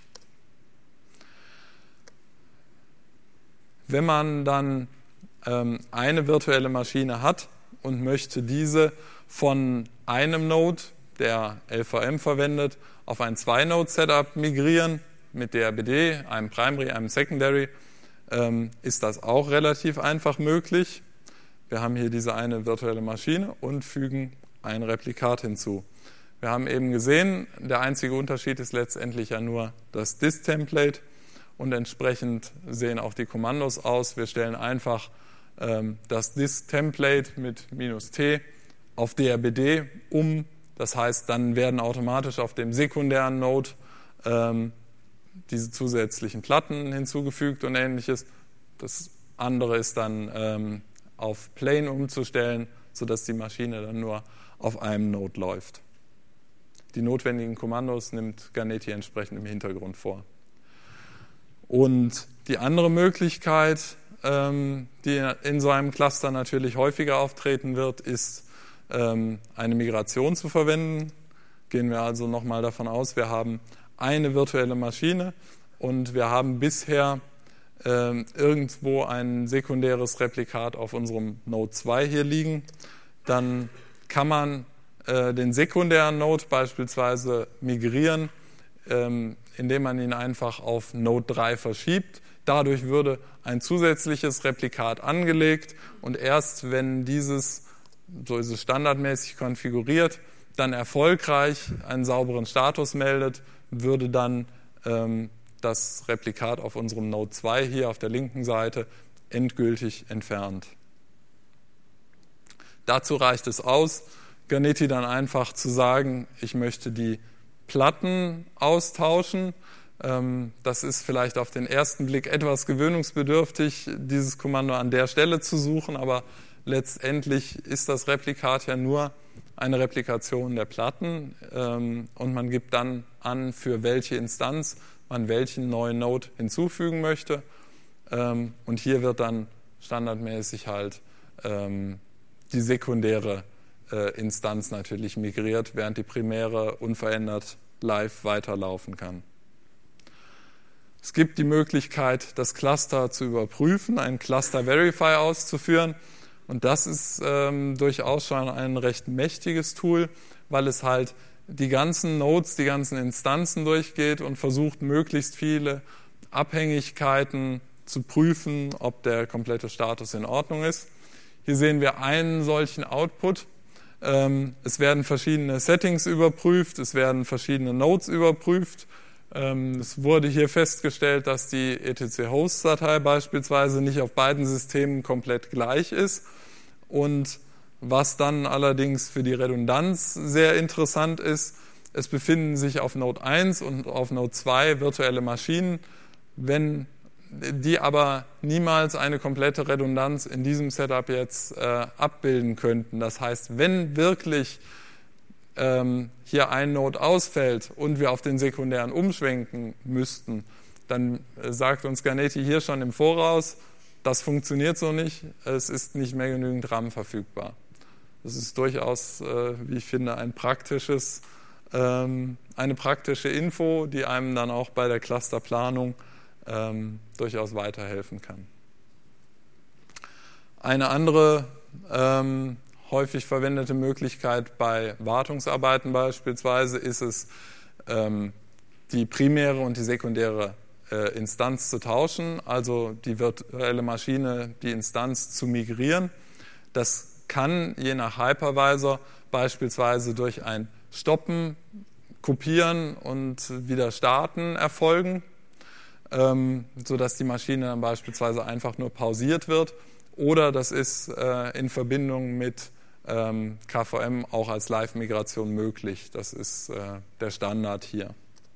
Wenn man dann eine virtuelle Maschine hat und möchte diese von einem Node, der L V M verwendet, auf ein Zwei-Node-Setup migrieren, mit D R B D, einem Primary, einem Secondary, ähm, ist das auch relativ einfach möglich. Wir haben hier diese eine virtuelle Maschine und fügen ein Replikat hinzu. Wir haben eben gesehen, der einzige Unterschied ist letztendlich ja nur das Disk-Template und entsprechend sehen auch die Kommandos aus. Wir stellen einfach ähm, das Disk-Template mit minus T auf D R B D um. Das heißt, dann werden automatisch auf dem sekundären Node ähm, diese zusätzlichen Platten hinzugefügt und ähnliches. Das andere ist dann ähm, auf Plain umzustellen, sodass die Maschine dann nur auf einem Node läuft. Die notwendigen Kommandos nimmt Ganeti entsprechend im Hintergrund vor. Und die andere Möglichkeit, ähm, die in so einem Cluster natürlich häufiger auftreten wird, ist ähm, eine Migration zu verwenden. Gehen wir also nochmal davon aus, wir haben eine virtuelle Maschine und wir haben bisher äh, irgendwo ein sekundäres Replikat auf unserem Node zwei hier liegen, dann kann man äh, den sekundären Node beispielsweise migrieren, ähm, indem man ihn einfach auf Node drei verschiebt. Dadurch würde ein zusätzliches Replikat angelegt und erst wenn dieses, so ist es standardmäßig konfiguriert, dann erfolgreich einen sauberen Status meldet, würde dann ähm, das Replikat auf unserem Node zwei hier auf der linken Seite endgültig entfernt. Dazu reicht es aus, Ganeti dann einfach zu sagen, ich möchte die Platten austauschen. Ähm, das ist vielleicht auf den ersten Blick etwas gewöhnungsbedürftig, dieses Kommando an der Stelle zu suchen, aber letztendlich ist das Replikat ja nur eine Replikation der Platten ähm, und man gibt dann an, für welche Instanz man welchen neuen Node hinzufügen möchte. Ähm, und hier wird dann standardmäßig halt ähm, die sekundäre äh, Instanz natürlich migriert, während die primäre unverändert live weiterlaufen kann. Es gibt die Möglichkeit, das Cluster zu überprüfen, einen Cluster Verify auszuführen. Und das ist ähm, durchaus schon ein recht mächtiges Tool, weil es halt die ganzen Nodes, die ganzen Instanzen durchgeht und versucht, möglichst viele Abhängigkeiten zu prüfen, ob der komplette Status in Ordnung ist. Hier sehen wir einen solchen Output. Ähm, es werden verschiedene Settings überprüft, es werden verschiedene Nodes überprüft. Ähm, es wurde hier festgestellt, dass die E T C-Host-Datei beispielsweise nicht auf beiden Systemen komplett gleich ist. Und was dann allerdings für die Redundanz sehr interessant ist, es befinden sich auf Node eins und auf Node zwei virtuelle Maschinen. Wenn die aber niemals eine komplette Redundanz in diesem Setup jetzt äh, abbilden könnten. Das heißt, wenn wirklich ähm, hier ein Node ausfällt und wir auf den sekundären umschwenken müssten, dann äh, sagt uns Ganeti hier schon im Voraus, das funktioniert so nicht, es ist nicht mehr genügend RAM verfügbar. Das ist durchaus, äh, wie ich finde, ein praktisches, ähm, eine praktische Info, die einem dann auch bei der Clusterplanung ähm, durchaus weiterhelfen kann. Eine andere ähm, häufig verwendete Möglichkeit bei Wartungsarbeiten beispielsweise ist es, ähm, die primäre und die sekundäre äh, Instanz zu tauschen, also die virtuelle Maschine, die Instanz zu migrieren. Das kann je nach Hypervisor beispielsweise durch ein Stoppen, Kopieren und wieder Starten erfolgen, ähm, sodass die Maschine dann beispielsweise einfach nur pausiert wird. Oder das ist äh, in Verbindung mit ähm, K V M auch als Live-Migration möglich. Das ist äh, der Standard hier.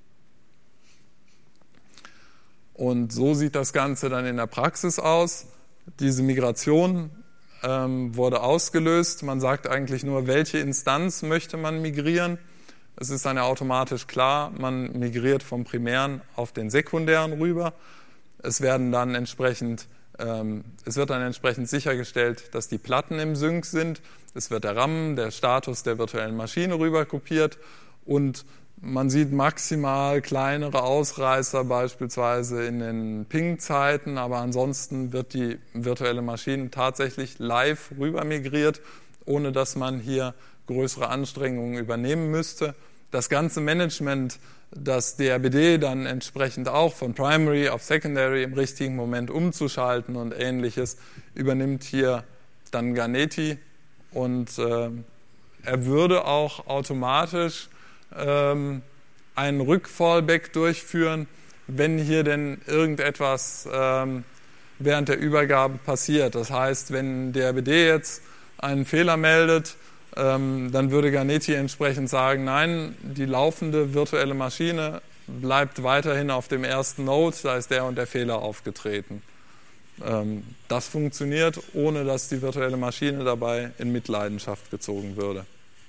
Und so sieht das Ganze dann in der Praxis aus. Diese Migration ähm, wurde ausgelöst. Man sagt eigentlich nur, welche Instanz möchte man migrieren. Es ist dann ja automatisch klar, man migriert vom primären auf den sekundären rüber. Es werden dann entsprechend, ähm, es wird dann entsprechend sichergestellt, dass die Platten im Sync sind. Es wird der RAM, der Status der virtuellen Maschine rüber kopiert und man sieht maximal kleinere Ausreißer beispielsweise in den Ping-Zeiten, aber ansonsten wird die virtuelle Maschine tatsächlich live rüber migriert, ohne dass man hier größere Anstrengungen übernehmen müsste. Das ganze Management, das D R B D dann entsprechend auch von Primary auf Secondary im richtigen Moment umzuschalten und Ähnliches, übernimmt hier dann Ganeti und äh, er würde auch automatisch ähm, einen Rückfallback durchführen, wenn hier denn irgendetwas ähm, während der Übergabe passiert. Das heißt, wenn D R B D jetzt einen Fehler meldet, ähm, dann würde Ganeti entsprechend sagen, nein, die laufende virtuelle Maschine bleibt weiterhin auf dem ersten Node, da ist der und der Fehler aufgetreten. Ähm, das funktioniert, ohne dass die virtuelle Maschine dabei in Mitleidenschaft gezogen würde.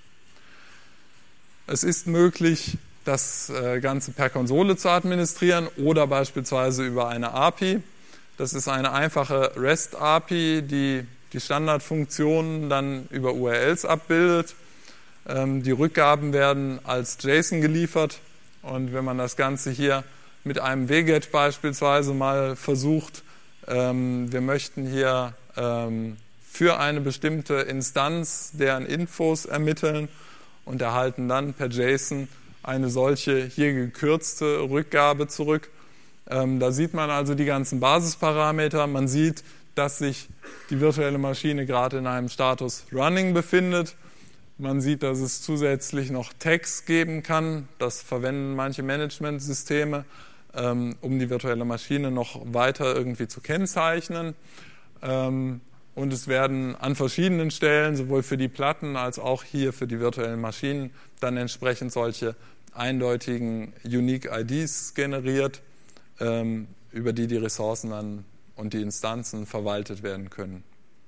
Es ist möglich, das Ganze per Konsole zu administrieren oder beispielsweise über eine A P I. Das ist eine einfache REST-A P I, die die Standardfunktionen dann über U R Ls abbildet. Die Rückgaben werden als JSON geliefert und wenn man das Ganze hier mit einem W GET beispielsweise mal versucht, ähm, wir möchten hier ähm, für eine bestimmte Instanz deren Infos ermitteln und erhalten dann per JSON eine solche hier gekürzte Rückgabe zurück. Ähm, da sieht man also die ganzen Basisparameter. Man sieht, dass sich die virtuelle Maschine gerade in einem Status Running befindet. Man sieht, dass es zusätzlich noch Tags geben kann. Das verwenden manche Managementsysteme, ähm, um die virtuelle Maschine noch weiter irgendwie zu kennzeichnen. Ähm, und es werden an verschiedenen Stellen, sowohl für die Platten als auch hier für die virtuellen Maschinen, dann entsprechend solche eindeutigen Unique I Ds generiert, ähm, über die die Ressourcen dann und die Instanzen verwaltet werden können.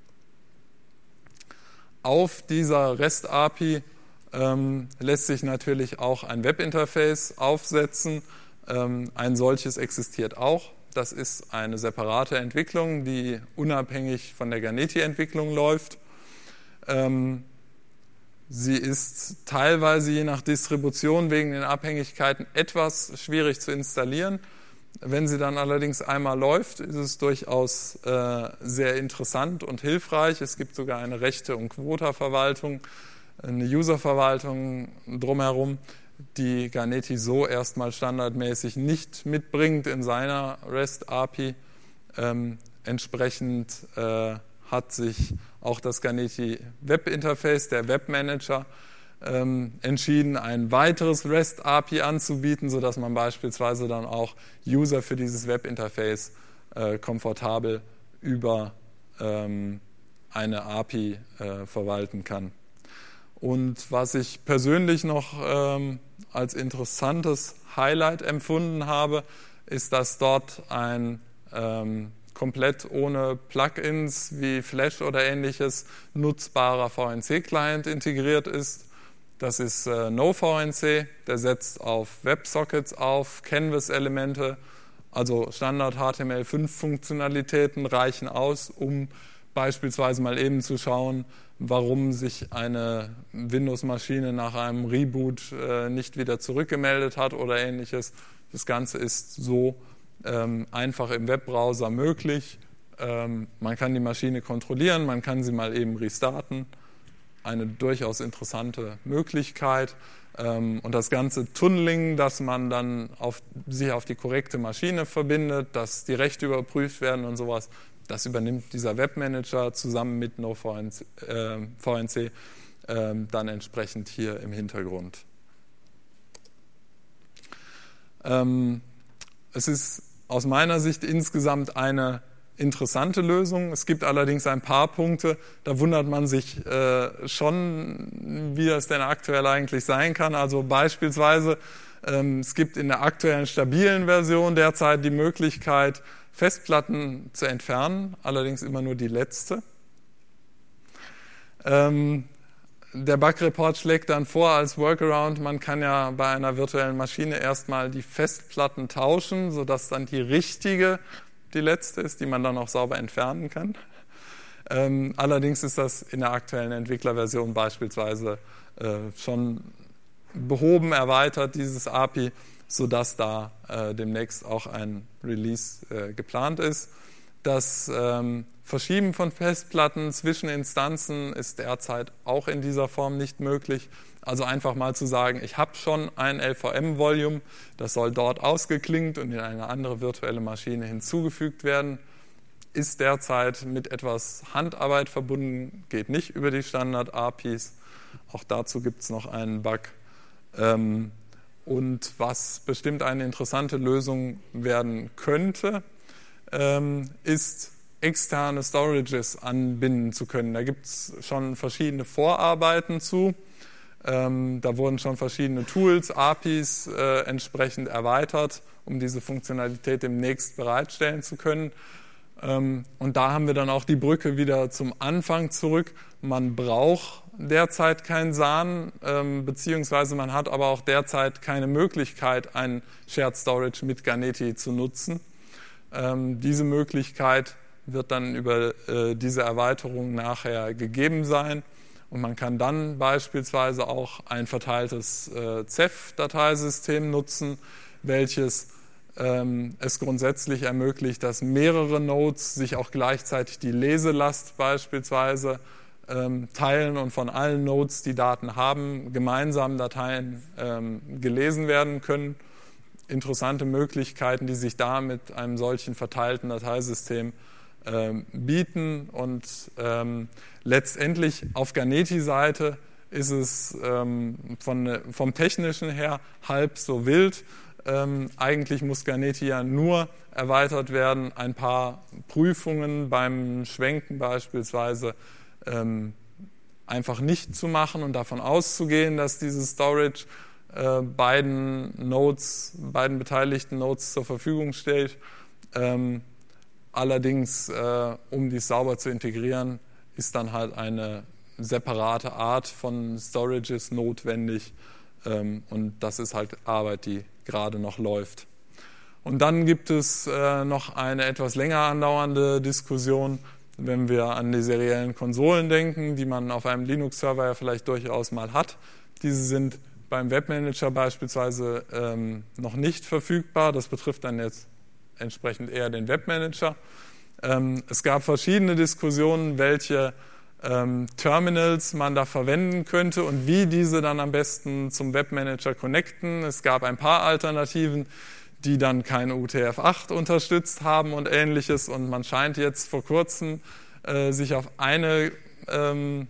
Auf dieser REST-A P I ähm, lässt sich natürlich auch ein Webinterface aufsetzen. Ähm, ein solches existiert auch. Das ist eine separate Entwicklung, die unabhängig von der Ganeti-Entwicklung läuft. Ähm, sie ist teilweise je nach Distribution wegen den Abhängigkeiten etwas schwierig zu installieren. Wenn sie dann allerdings einmal läuft, ist es durchaus äh, sehr interessant und hilfreich. Es gibt sogar eine Rechte- und Quota-Verwaltung, eine User-Verwaltung drumherum, die Ganeti so erstmal standardmäßig nicht mitbringt in seiner REST-A P I. Ähm, entsprechend äh, hat sich auch das Ganeti Web-Interface, der Webmanager, ähm, entschieden, ein weiteres REST-A P I anzubieten, sodass man beispielsweise dann auch User für dieses Webinterface äh, komfortabel über ähm, eine A P I äh, verwalten kann. Und was ich persönlich noch ähm, als interessantes Highlight empfunden habe, ist, dass dort ein ähm, komplett ohne Plugins wie Flash oder ähnliches nutzbarer V N C-Client integriert ist. Das ist äh, NoVNC, der setzt auf WebSockets auf, Canvas-Elemente, also Standard H T M L fünf Funktionalitäten reichen aus, um beispielsweise mal eben zu schauen, warum sich eine Windows-Maschine nach einem Reboot äh, nicht wieder zurückgemeldet hat oder ähnliches. Das Ganze ist so ähm, einfach im Webbrowser möglich. Ähm, man kann die Maschine kontrollieren, man kann sie mal eben restarten. Eine durchaus interessante Möglichkeit. Ähm, und das ganze Tunneling, dass man dann auf, sich auf die korrekte Maschine verbindet, dass die Rechte überprüft werden und sowas, das übernimmt dieser Webmanager zusammen mit NoVNC äh, V N C äh, dann entsprechend hier im Hintergrund. Ähm, es ist aus meiner Sicht insgesamt eine interessante Lösung. Es gibt allerdings ein paar Punkte, da wundert man sich äh, schon, wie das denn aktuell eigentlich sein kann. Also beispielsweise, ähm, es gibt in der aktuellen stabilen Version derzeit die Möglichkeit, Festplatten zu entfernen, allerdings immer nur die letzte. Ähm, der Bug-Report schlägt dann vor als Workaround, man kann ja bei einer virtuellen Maschine erstmal die Festplatten tauschen, sodass dann die richtige die letzte ist, die man dann auch sauber entfernen kann. Ähm, allerdings ist das in der aktuellen Entwicklerversion beispielsweise äh, schon behoben, erweitert, dieses A P I, sodass da äh, demnächst auch ein Release äh, geplant ist. Das ähm, Verschieben von Festplatten zwischen Instanzen ist derzeit auch in dieser Form nicht möglich. Also einfach mal zu sagen, ich habe schon ein L V M-Volume, das soll dort ausgeklingt und in eine andere virtuelle Maschine hinzugefügt werden, ist derzeit mit etwas Handarbeit verbunden, geht nicht über die Standard-A P Is. Auch dazu gibt es noch einen Bug. Ähm, und was bestimmt eine interessante Lösung werden könnte, ähm, ist, externe Storages anbinden zu können. Da gibt es schon verschiedene Vorarbeiten zu. Ähm, da wurden schon verschiedene Tools, A P Is äh, entsprechend erweitert, um diese Funktionalität demnächst bereitstellen zu können. Ähm, und da haben wir dann auch die Brücke wieder zum Anfang zurück. Man braucht derzeit kein S A N, ähm, beziehungsweise man hat aber auch derzeit keine Möglichkeit, ein Shared Storage mit Ganeti zu nutzen. Ähm, diese Möglichkeit wird dann über äh, diese Erweiterung nachher gegeben sein. Und man kann dann beispielsweise auch ein verteiltes äh, C E F-Dateisystem nutzen, welches ähm, es grundsätzlich ermöglicht, dass mehrere Nodes sich auch gleichzeitig die Leselast beispielsweise ähm, teilen und von allen Nodes, die Daten haben, gemeinsam Dateien ähm, gelesen werden können. Interessante Möglichkeiten, die sich da mit einem solchen verteilten Dateisystem ähm, bieten. Und ähm, letztendlich auf Ganeti-Seite ist es ähm, von, vom Technischen her halb so wild. Ähm, eigentlich muss Ganeti ja nur erweitert werden, ein paar Prüfungen beim Schwenken beispielsweise ähm, einfach nicht zu machen und davon auszugehen, dass dieses Storage äh, beiden Nodes, beiden beteiligten Nodes zur Verfügung steht. Ähm, allerdings, äh, um dies sauber zu integrieren, ist dann halt eine separate Art von Storages notwendig, ähm, und das ist halt Arbeit, die gerade noch läuft. Und dann gibt es äh, noch eine etwas länger andauernde Diskussion, wenn wir an die seriellen Konsolen denken, die man auf einem Linux-Server ja vielleicht durchaus mal hat. Diese sind beim Webmanager beispielsweise ähm, noch nicht verfügbar. Das betrifft dann jetzt entsprechend eher den Webmanager. Ähm, es gab verschiedene Diskussionen, welche ähm, Terminals man da verwenden könnte und wie diese dann am besten zum Webmanager connecten. Es gab ein paar Alternativen, die dann kein U T F acht unterstützt haben und Ähnliches. Und man scheint jetzt vor kurzem äh, sich auf eine ähm,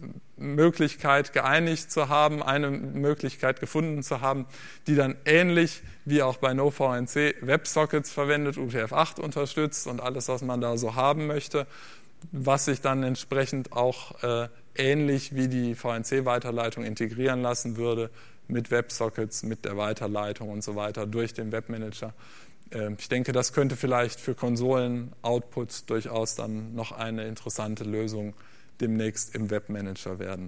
Möglichkeit geeinigt zu haben, eine Möglichkeit gefunden zu haben, die dann ähnlich wie auch bei NoVNC WebSockets verwendet, U T F acht unterstützt und alles, was man da so haben möchte, was sich dann entsprechend auch äh, ähnlich wie die V N C-Weiterleitung integrieren lassen würde mit WebSockets, mit der Weiterleitung und so weiter durch den Webmanager. Äh, ich denke, das könnte vielleicht für Konsolen-Outputs durchaus dann noch eine interessante Lösung demnächst im Webmanager werden.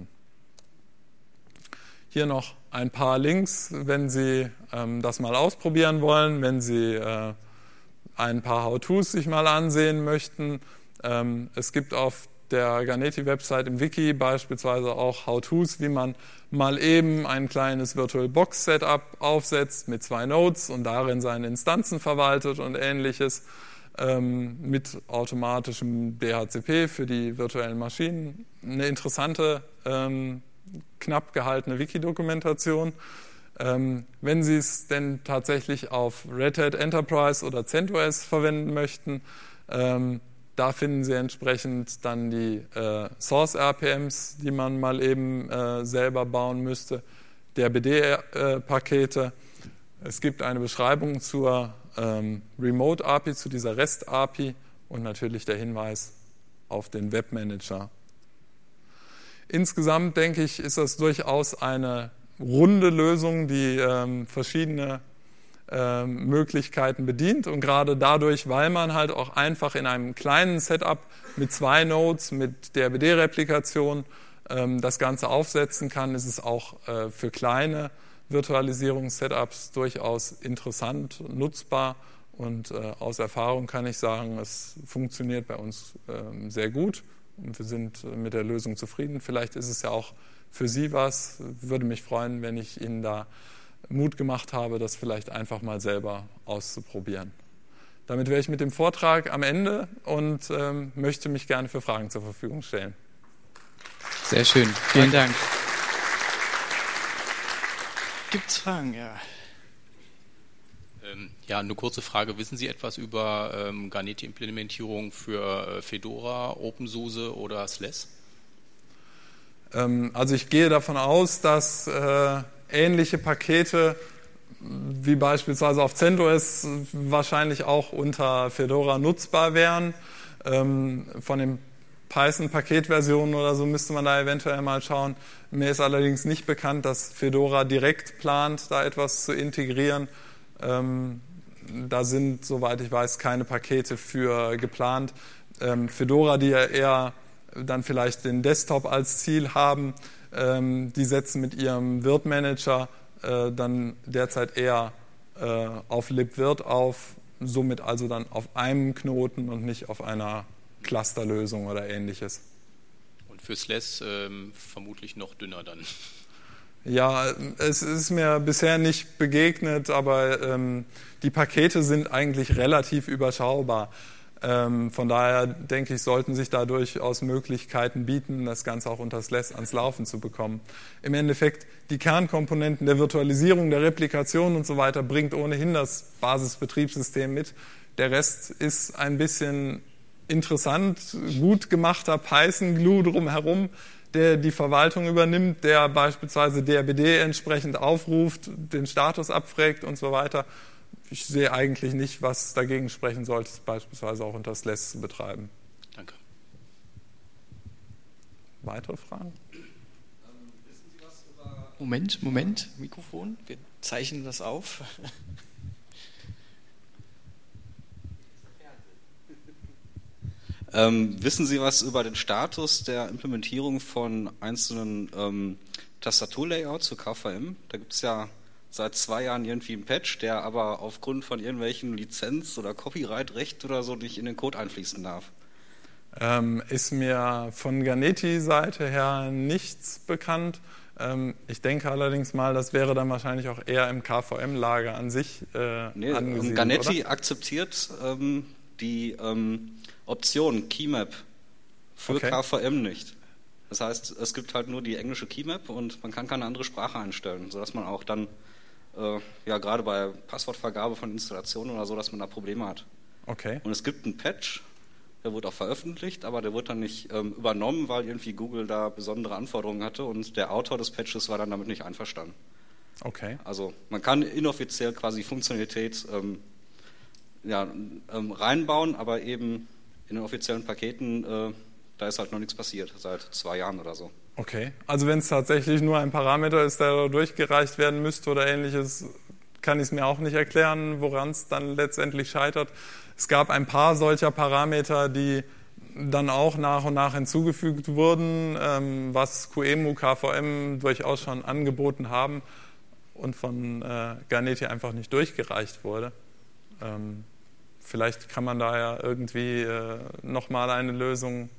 Hier noch ein paar Links, wenn Sie ähm, das mal ausprobieren wollen, wenn Sie äh, ein paar How-Tos sich mal ansehen möchten. Ähm, es gibt auf der Ganeti-Website im Wiki beispielsweise auch How-Tos, wie man mal eben ein kleines VirtualBox-Setup aufsetzt mit zwei Nodes und darin seine Instanzen verwaltet und Ähnliches. Ähm, mit automatischem D H C P für die virtuellen Maschinen. Eine interessante, ähm, knapp gehaltene Wiki-Dokumentation. Ähm, wenn Sie es denn tatsächlich auf Red Hat Enterprise oder CentOS verwenden möchten, ähm, da finden Sie entsprechend dann die äh, Source-R P Ms, die man mal eben äh, selber bauen müsste, der B D-Pakete. Es gibt eine Beschreibung zur ähm, Remote-A P I, zu dieser REST-A P I und natürlich der Hinweis auf den Webmanager. Insgesamt, denke ich, ist das durchaus eine runde Lösung, die ähm, verschiedene ähm, Möglichkeiten bedient. Und gerade dadurch, weil man halt auch einfach in einem kleinen Setup mit zwei Nodes, mit der B D-Replikation ähm, das Ganze aufsetzen kann, ist es auch äh, für kleine Virtualisierungs-Setups durchaus interessant, nutzbar. Und äh, aus Erfahrung kann ich sagen, es funktioniert bei uns ähm, sehr gut. Und wir sind mit der Lösung zufrieden. Vielleicht ist es ja auch für Sie was. Würde mich freuen, wenn ich Ihnen da Mut gemacht habe, das vielleicht einfach mal selber auszuprobieren. Damit wäre ich mit dem Vortrag am Ende und ähm, möchte mich gerne für Fragen zur Verfügung stellen. Sehr schön. Vielen Dank. Gibt es Fragen? Ja. Ja, eine kurze Frage. Wissen Sie etwas über ähm, Ganeti-Implementierung für äh, Fedora, OpenSUSE oder S L E S? Ähm, also ich gehe davon aus, dass äh, ähnliche Pakete wie beispielsweise auf CentOS wahrscheinlich auch unter Fedora nutzbar wären. Ähm, von den Python-Paketversionen oder so müsste man da eventuell mal schauen. Mir ist allerdings nicht bekannt, dass Fedora direkt plant, da etwas zu integrieren. Ähm, da sind, soweit ich weiß, keine Pakete für geplant. Ähm, Fedora, die ja eher dann vielleicht den Desktop als Ziel haben, ähm, die setzen mit ihrem Virt-Manager äh, dann derzeit eher äh, auf libvirt auf, somit also dann auf einem Knoten und nicht auf einer Clusterlösung oder Ähnliches. Und für S L E S ähm, vermutlich noch dünner dann. Ja, es ist mir bisher nicht begegnet, aber ähm, die Pakete sind eigentlich relativ überschaubar. Ähm, von daher denke ich, sollten sich da durchaus Möglichkeiten bieten, das Ganze auch unter S L A S ans Laufen zu bekommen. Im Endeffekt, die Kernkomponenten der Virtualisierung, der Replikation und so weiter bringt ohnehin das Basisbetriebssystem mit. Der Rest ist ein bisschen interessant, gut gemachter Python-Glue drumherum, der die Verwaltung übernimmt, der beispielsweise D R B D entsprechend aufruft, den Status abfragt und so weiter. Ich sehe eigentlich nicht, was dagegen sprechen sollte, es beispielsweise auch unter S L A S zu betreiben. Danke. Weitere Fragen? Ähm, wissen Sie was über... Moment, Moment, Mikrofon, wir zeichnen das auf. Ähm, wissen Sie was über den Status der Implementierung von einzelnen ähm, Tastaturlayouts für K V M? Da gibt es ja seit zwei Jahren irgendwie einen Patch, der aber aufgrund von irgendwelchen Lizenz- oder Copyright-Recht oder so nicht in den Code einfließen darf. Ähm, ist mir von Ganeti-Seite her nichts bekannt. Ähm, ich denke allerdings mal, das wäre dann wahrscheinlich auch eher im K V M-Lager an sich äh, nee, angesiedelt, Ganeti oder? akzeptiert ähm, die ähm, Option Keymap für Okay. K V M nicht. Das heißt, es gibt halt nur die englische Keymap und man kann keine andere Sprache einstellen, sodass man auch dann, äh, ja gerade bei Passwortvergabe von Installationen oder so, dass man da Probleme hat. Okay. Und es gibt einen Patch, der wurde auch veröffentlicht, aber der wurde dann nicht ähm, übernommen, weil irgendwie Google da besondere Anforderungen hatte und der Autor des Patches war dann damit nicht einverstanden. Okay. Also man kann inoffiziell quasi Funktionalität ähm, ja, ähm, reinbauen, aber eben in den offiziellen Paketen, äh, da ist halt noch nichts passiert, seit zwei Jahren oder so. Okay. Also wenn es tatsächlich nur ein Parameter ist, der da durchgereicht werden müsste oder ähnliches, kann ich es mir auch nicht erklären, woran es dann letztendlich scheitert. Es gab ein paar solcher Parameter, die dann auch nach und nach hinzugefügt wurden, ähm, was QEMU, K V M durchaus schon angeboten haben und von äh, Ganeti einfach nicht durchgereicht wurde. Ähm, vielleicht kann man da ja irgendwie äh, nochmal eine Lösung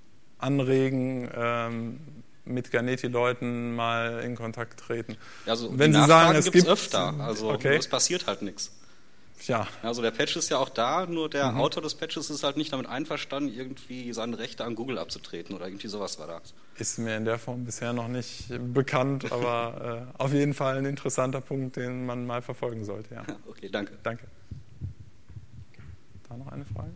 anregen, ähm, mit Ganeti-Leuten mal in Kontakt treten. Ja, also wenn die Sie sagen, es gibt's gibt öfter, also okay. es passiert halt nichts. Ja. Also der Patch ist ja auch da, nur der Mhm. Autor des Patches ist halt nicht damit einverstanden, irgendwie seine Rechte an Google abzutreten oder irgendwie sowas war das. Ist mir in der Form bisher noch nicht bekannt, aber äh, auf jeden Fall ein interessanter Punkt, den man mal verfolgen sollte. Ja. Okay, danke. Danke. Da noch eine Frage?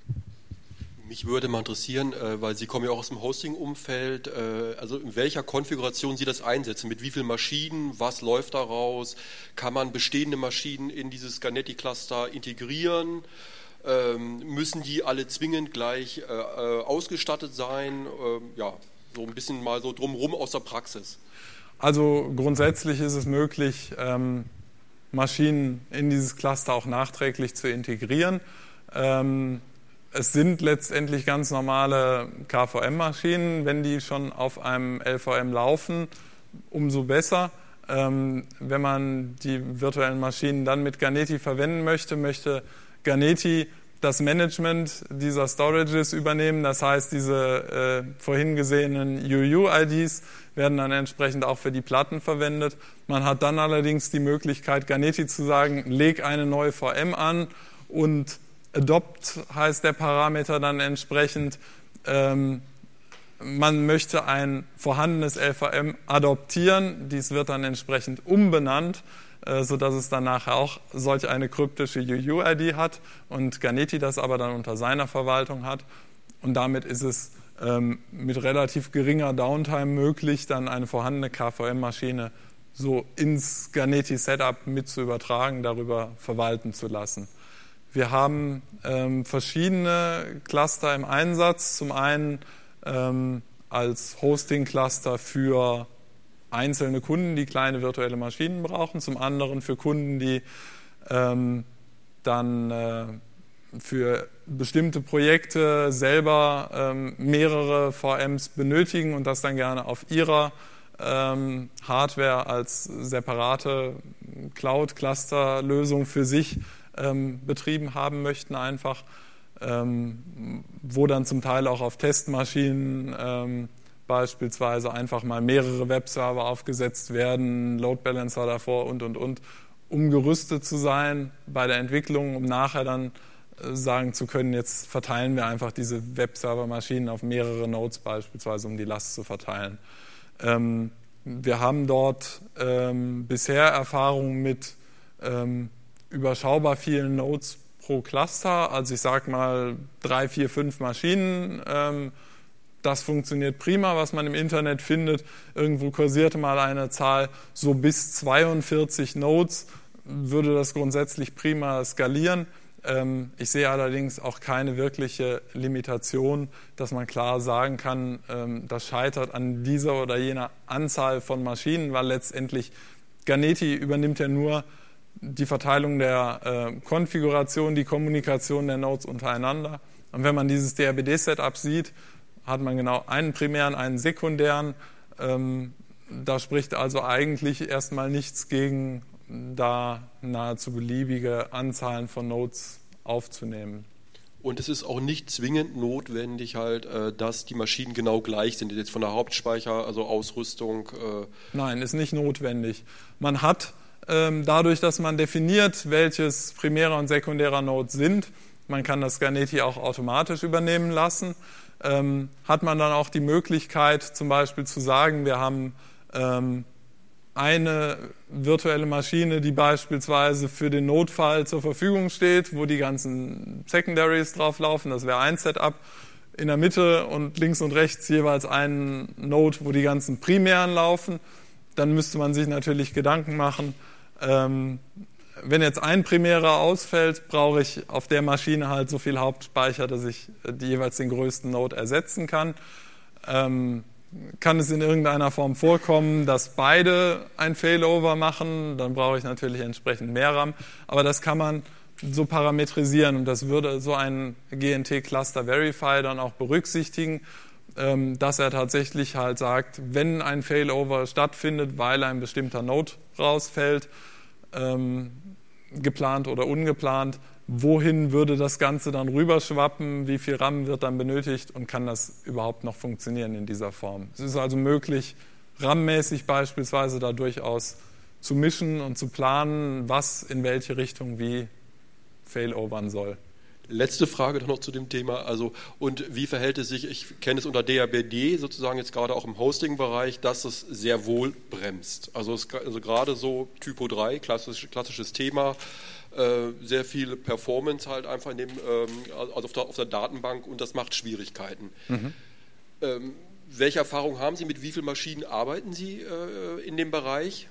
Mich würde mal interessieren, äh, weil Sie kommen ja auch aus dem Hosting-Umfeld, äh, also in welcher Konfiguration Sie das einsetzen, mit wie vielen Maschinen, was läuft daraus, kann man bestehende Maschinen in dieses Ganeti-Cluster integrieren, ähm, müssen die alle zwingend gleich äh, äh, ausgestattet sein, ähm, ja, so ein bisschen mal so drumherum aus der Praxis. Also grundsätzlich ist es möglich, ähm, Maschinen in dieses Cluster auch nachträglich zu integrieren. Ähm, Es sind letztendlich ganz normale K V M-Maschinen. Wenn die schon auf einem L V M laufen, umso besser. Ähm, wenn man die virtuellen Maschinen dann mit Ganeti verwenden möchte, möchte Ganeti das Management dieser Storages übernehmen. Das heißt, diese äh, vorhin gesehenen U U-I Ds werden dann entsprechend auch für die Platten verwendet. Man hat dann allerdings die Möglichkeit, Ganeti zu sagen, leg eine neue V M an und Adopt heißt der Parameter dann entsprechend, ähm, man möchte ein vorhandenes L V M adoptieren. Dies wird dann entsprechend umbenannt, äh, sodass es dann nachher auch solch eine kryptische U U-I D hat und Ganeti das aber dann unter seiner Verwaltung hat. Und damit ist es ähm, mit relativ geringer Downtime möglich, dann eine vorhandene K V M-Maschine so ins Ganeti-Setup mit zu übertragen, darüber verwalten zu lassen. Wir haben ähm, verschiedene Cluster im Einsatz. Zum einen ähm, als Hosting-Cluster für einzelne Kunden, die kleine virtuelle Maschinen brauchen. Zum anderen für Kunden, die ähm, dann äh, für bestimmte Projekte selber ähm, mehrere V Ms benötigen und das dann gerne auf ihrer ähm, Hardware als separate Cloud-Cluster-Lösung für sich Ähm, betrieben haben möchten, einfach, ähm, wo dann zum Teil auch auf Testmaschinen ähm, beispielsweise einfach mal mehrere Webserver aufgesetzt werden, Load Balancer davor und, und, und, um gerüstet zu sein bei der Entwicklung, um nachher dann äh, sagen zu können, jetzt verteilen wir einfach diese Webserver-Maschinen auf mehrere Nodes beispielsweise, um die Last zu verteilen. Ähm, wir haben dort ähm, bisher Erfahrungen mit ähm, überschaubar vielen Nodes pro Cluster, also ich sage mal drei, vier, fünf Maschinen. Ähm, das funktioniert prima, was man im Internet findet. Irgendwo kursierte mal eine Zahl, so bis zweiundvierzig Nodes würde das grundsätzlich prima skalieren. Ähm, ich sehe allerdings auch keine wirkliche Limitation, dass man klar sagen kann, ähm, das scheitert an dieser oder jener Anzahl von Maschinen, weil letztendlich Ganeti übernimmt ja nur die Verteilung der äh, Konfiguration, die Kommunikation der Nodes untereinander. Und wenn man dieses D R B D-Setup sieht, hat man genau einen primären, einen sekundären. Ähm, da spricht also eigentlich erstmal nichts gegen, da nahezu beliebige Anzahlen von Nodes aufzunehmen. Und es ist auch nicht zwingend notwendig, halt, äh, dass die Maschinen genau gleich sind, jetzt von der Hauptspeicher, also Ausrüstung. Äh Nein, ist nicht notwendig. Man hat ähm, dadurch, dass man definiert, welches primärer und sekundärer Node sind, man kann das Ganeti auch automatisch übernehmen lassen, ähm, hat man dann auch die Möglichkeit, zum Beispiel zu sagen, wir haben ähm, eine virtuelle Maschine, die beispielsweise für den Notfall zur Verfügung steht, wo die ganzen Secondaries drauf laufen, das wäre ein Setup, in der Mitte und links und rechts jeweils einen Node, wo die ganzen primären laufen. Dann müsste man sich natürlich Gedanken machen, ähm, wenn jetzt ein primärer ausfällt, brauche ich auf der Maschine halt so viel Hauptspeicher, dass ich die jeweils den größten Node ersetzen kann. Ähm, kann es in irgendeiner Form vorkommen, dass beide ein Failover machen, dann brauche ich natürlich entsprechend mehr RAM, aber das kann man so parametrisieren und das würde so ein G N T Cluster Verify dann auch berücksichtigen, ähm, dass er tatsächlich halt sagt, wenn ein Failover stattfindet, weil ein bestimmter Node rausfällt, ähm, geplant oder ungeplant, wohin würde das Ganze dann rüberschwappen, wie viel RAM wird dann benötigt und kann das überhaupt noch funktionieren in dieser Form. Es ist also möglich, RAM-mäßig beispielsweise da durchaus zu mischen und zu planen, was in welche Richtung wie failovern soll. Letzte Frage noch zu dem Thema. Also, und wie verhält es sich, ich kenne es unter D R B D sozusagen jetzt gerade auch im Hosting-Bereich, dass es sehr wohl bremst. Also, es, also gerade so Typo drei, klassisch, klassisches Thema, äh, sehr viel Performance halt einfach in dem, ähm, also auf der, auf der Datenbank und das macht Schwierigkeiten. Mhm. Ähm, welche Erfahrung haben Sie, mit wie vielen Maschinen arbeiten Sie äh, in dem Bereich?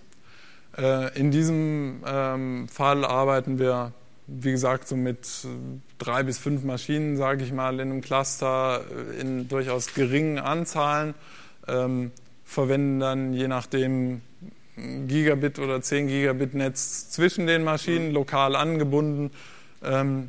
Äh, in diesem ähm, Fall arbeiten wir, wie gesagt, so mit drei bis fünf Maschinen, sage ich mal, in einem Cluster in durchaus geringen Anzahlen, ähm, verwenden dann je nachdem Gigabit oder zehn Gigabit Netz zwischen den Maschinen, lokal angebunden. Ähm,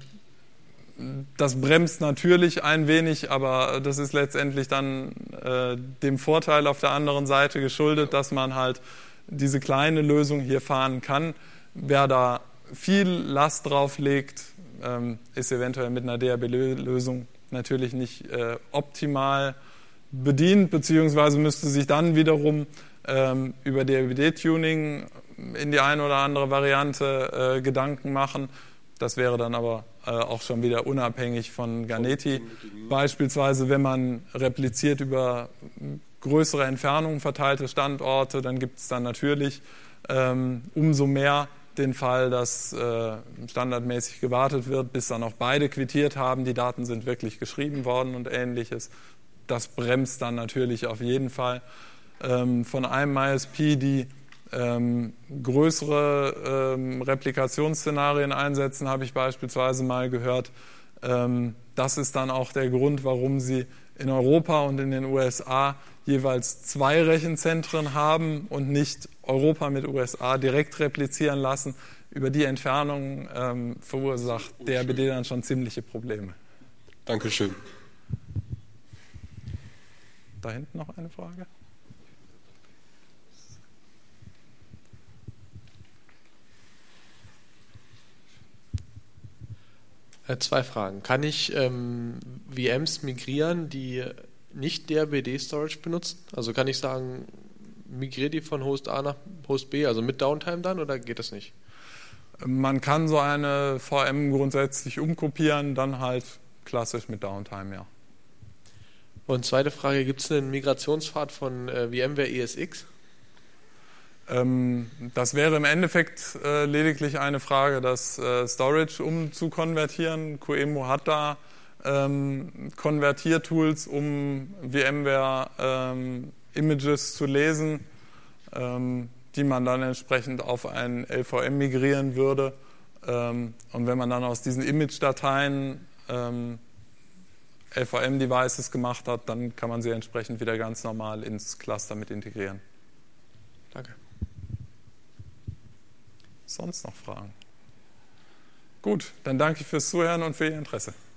das bremst natürlich ein wenig, aber das ist letztendlich dann äh, dem Vorteil auf der anderen Seite geschuldet, dass man halt diese kleine Lösung hier fahren kann. Wer da viel Last drauf legt, ähm, ist eventuell mit einer D R B-Lösung natürlich nicht äh, optimal bedient, beziehungsweise müsste sich dann wiederum ähm, über D R B D-Tuning in die eine oder andere Variante äh, Gedanken machen. Das wäre dann aber äh, auch schon wieder unabhängig von Ganeti. Beispielsweise, wenn man repliziert über größere Entfernungen verteilte Standorte, dann gibt es dann natürlich ähm, umso mehr den Fall, dass äh, standardmäßig gewartet wird, bis dann auch beide quittiert haben, die Daten sind wirklich geschrieben worden und Ähnliches. Das bremst dann natürlich auf jeden Fall. Ähm, von einem I S P, die ähm, größere ähm, Replikationsszenarien einsetzen, habe ich beispielsweise mal gehört. Ähm, das ist dann auch der Grund, warum sie in Europa und in den U S A jeweils zwei Rechenzentren haben und nicht Europa mit U S A direkt replizieren lassen. Über die Entfernung ähm, verursacht D R B D dann schon ziemliche Probleme. Dankeschön. Da hinten noch eine Frage? Zwei Fragen. Kann ich ähm, V Ms migrieren, die nicht D R B D-Storage benutzen? Also kann ich sagen, migriert die von Host A nach Host B, also mit Downtime dann, oder geht das nicht? Man kann so eine V M grundsätzlich umkopieren, dann halt klassisch mit Downtime, ja. Und zweite Frage, gibt es einen Migrationspfad von äh, VMware E S X? Ähm, das wäre im Endeffekt äh, lediglich eine Frage, das äh, Storage umzukonvertieren. QEMU hat da ähm, Konvertiertools, um VMware ähm, Images zu lesen, ähm, die man dann entsprechend auf ein L V M migrieren würde. Ähm, und wenn man dann aus diesen Image-Dateien ähm, L V M-Devices gemacht hat, dann kann man sie entsprechend wieder ganz normal ins Cluster mit integrieren. Danke. Sonst noch Fragen? Gut, dann danke ich fürs Zuhören und für Ihr Interesse.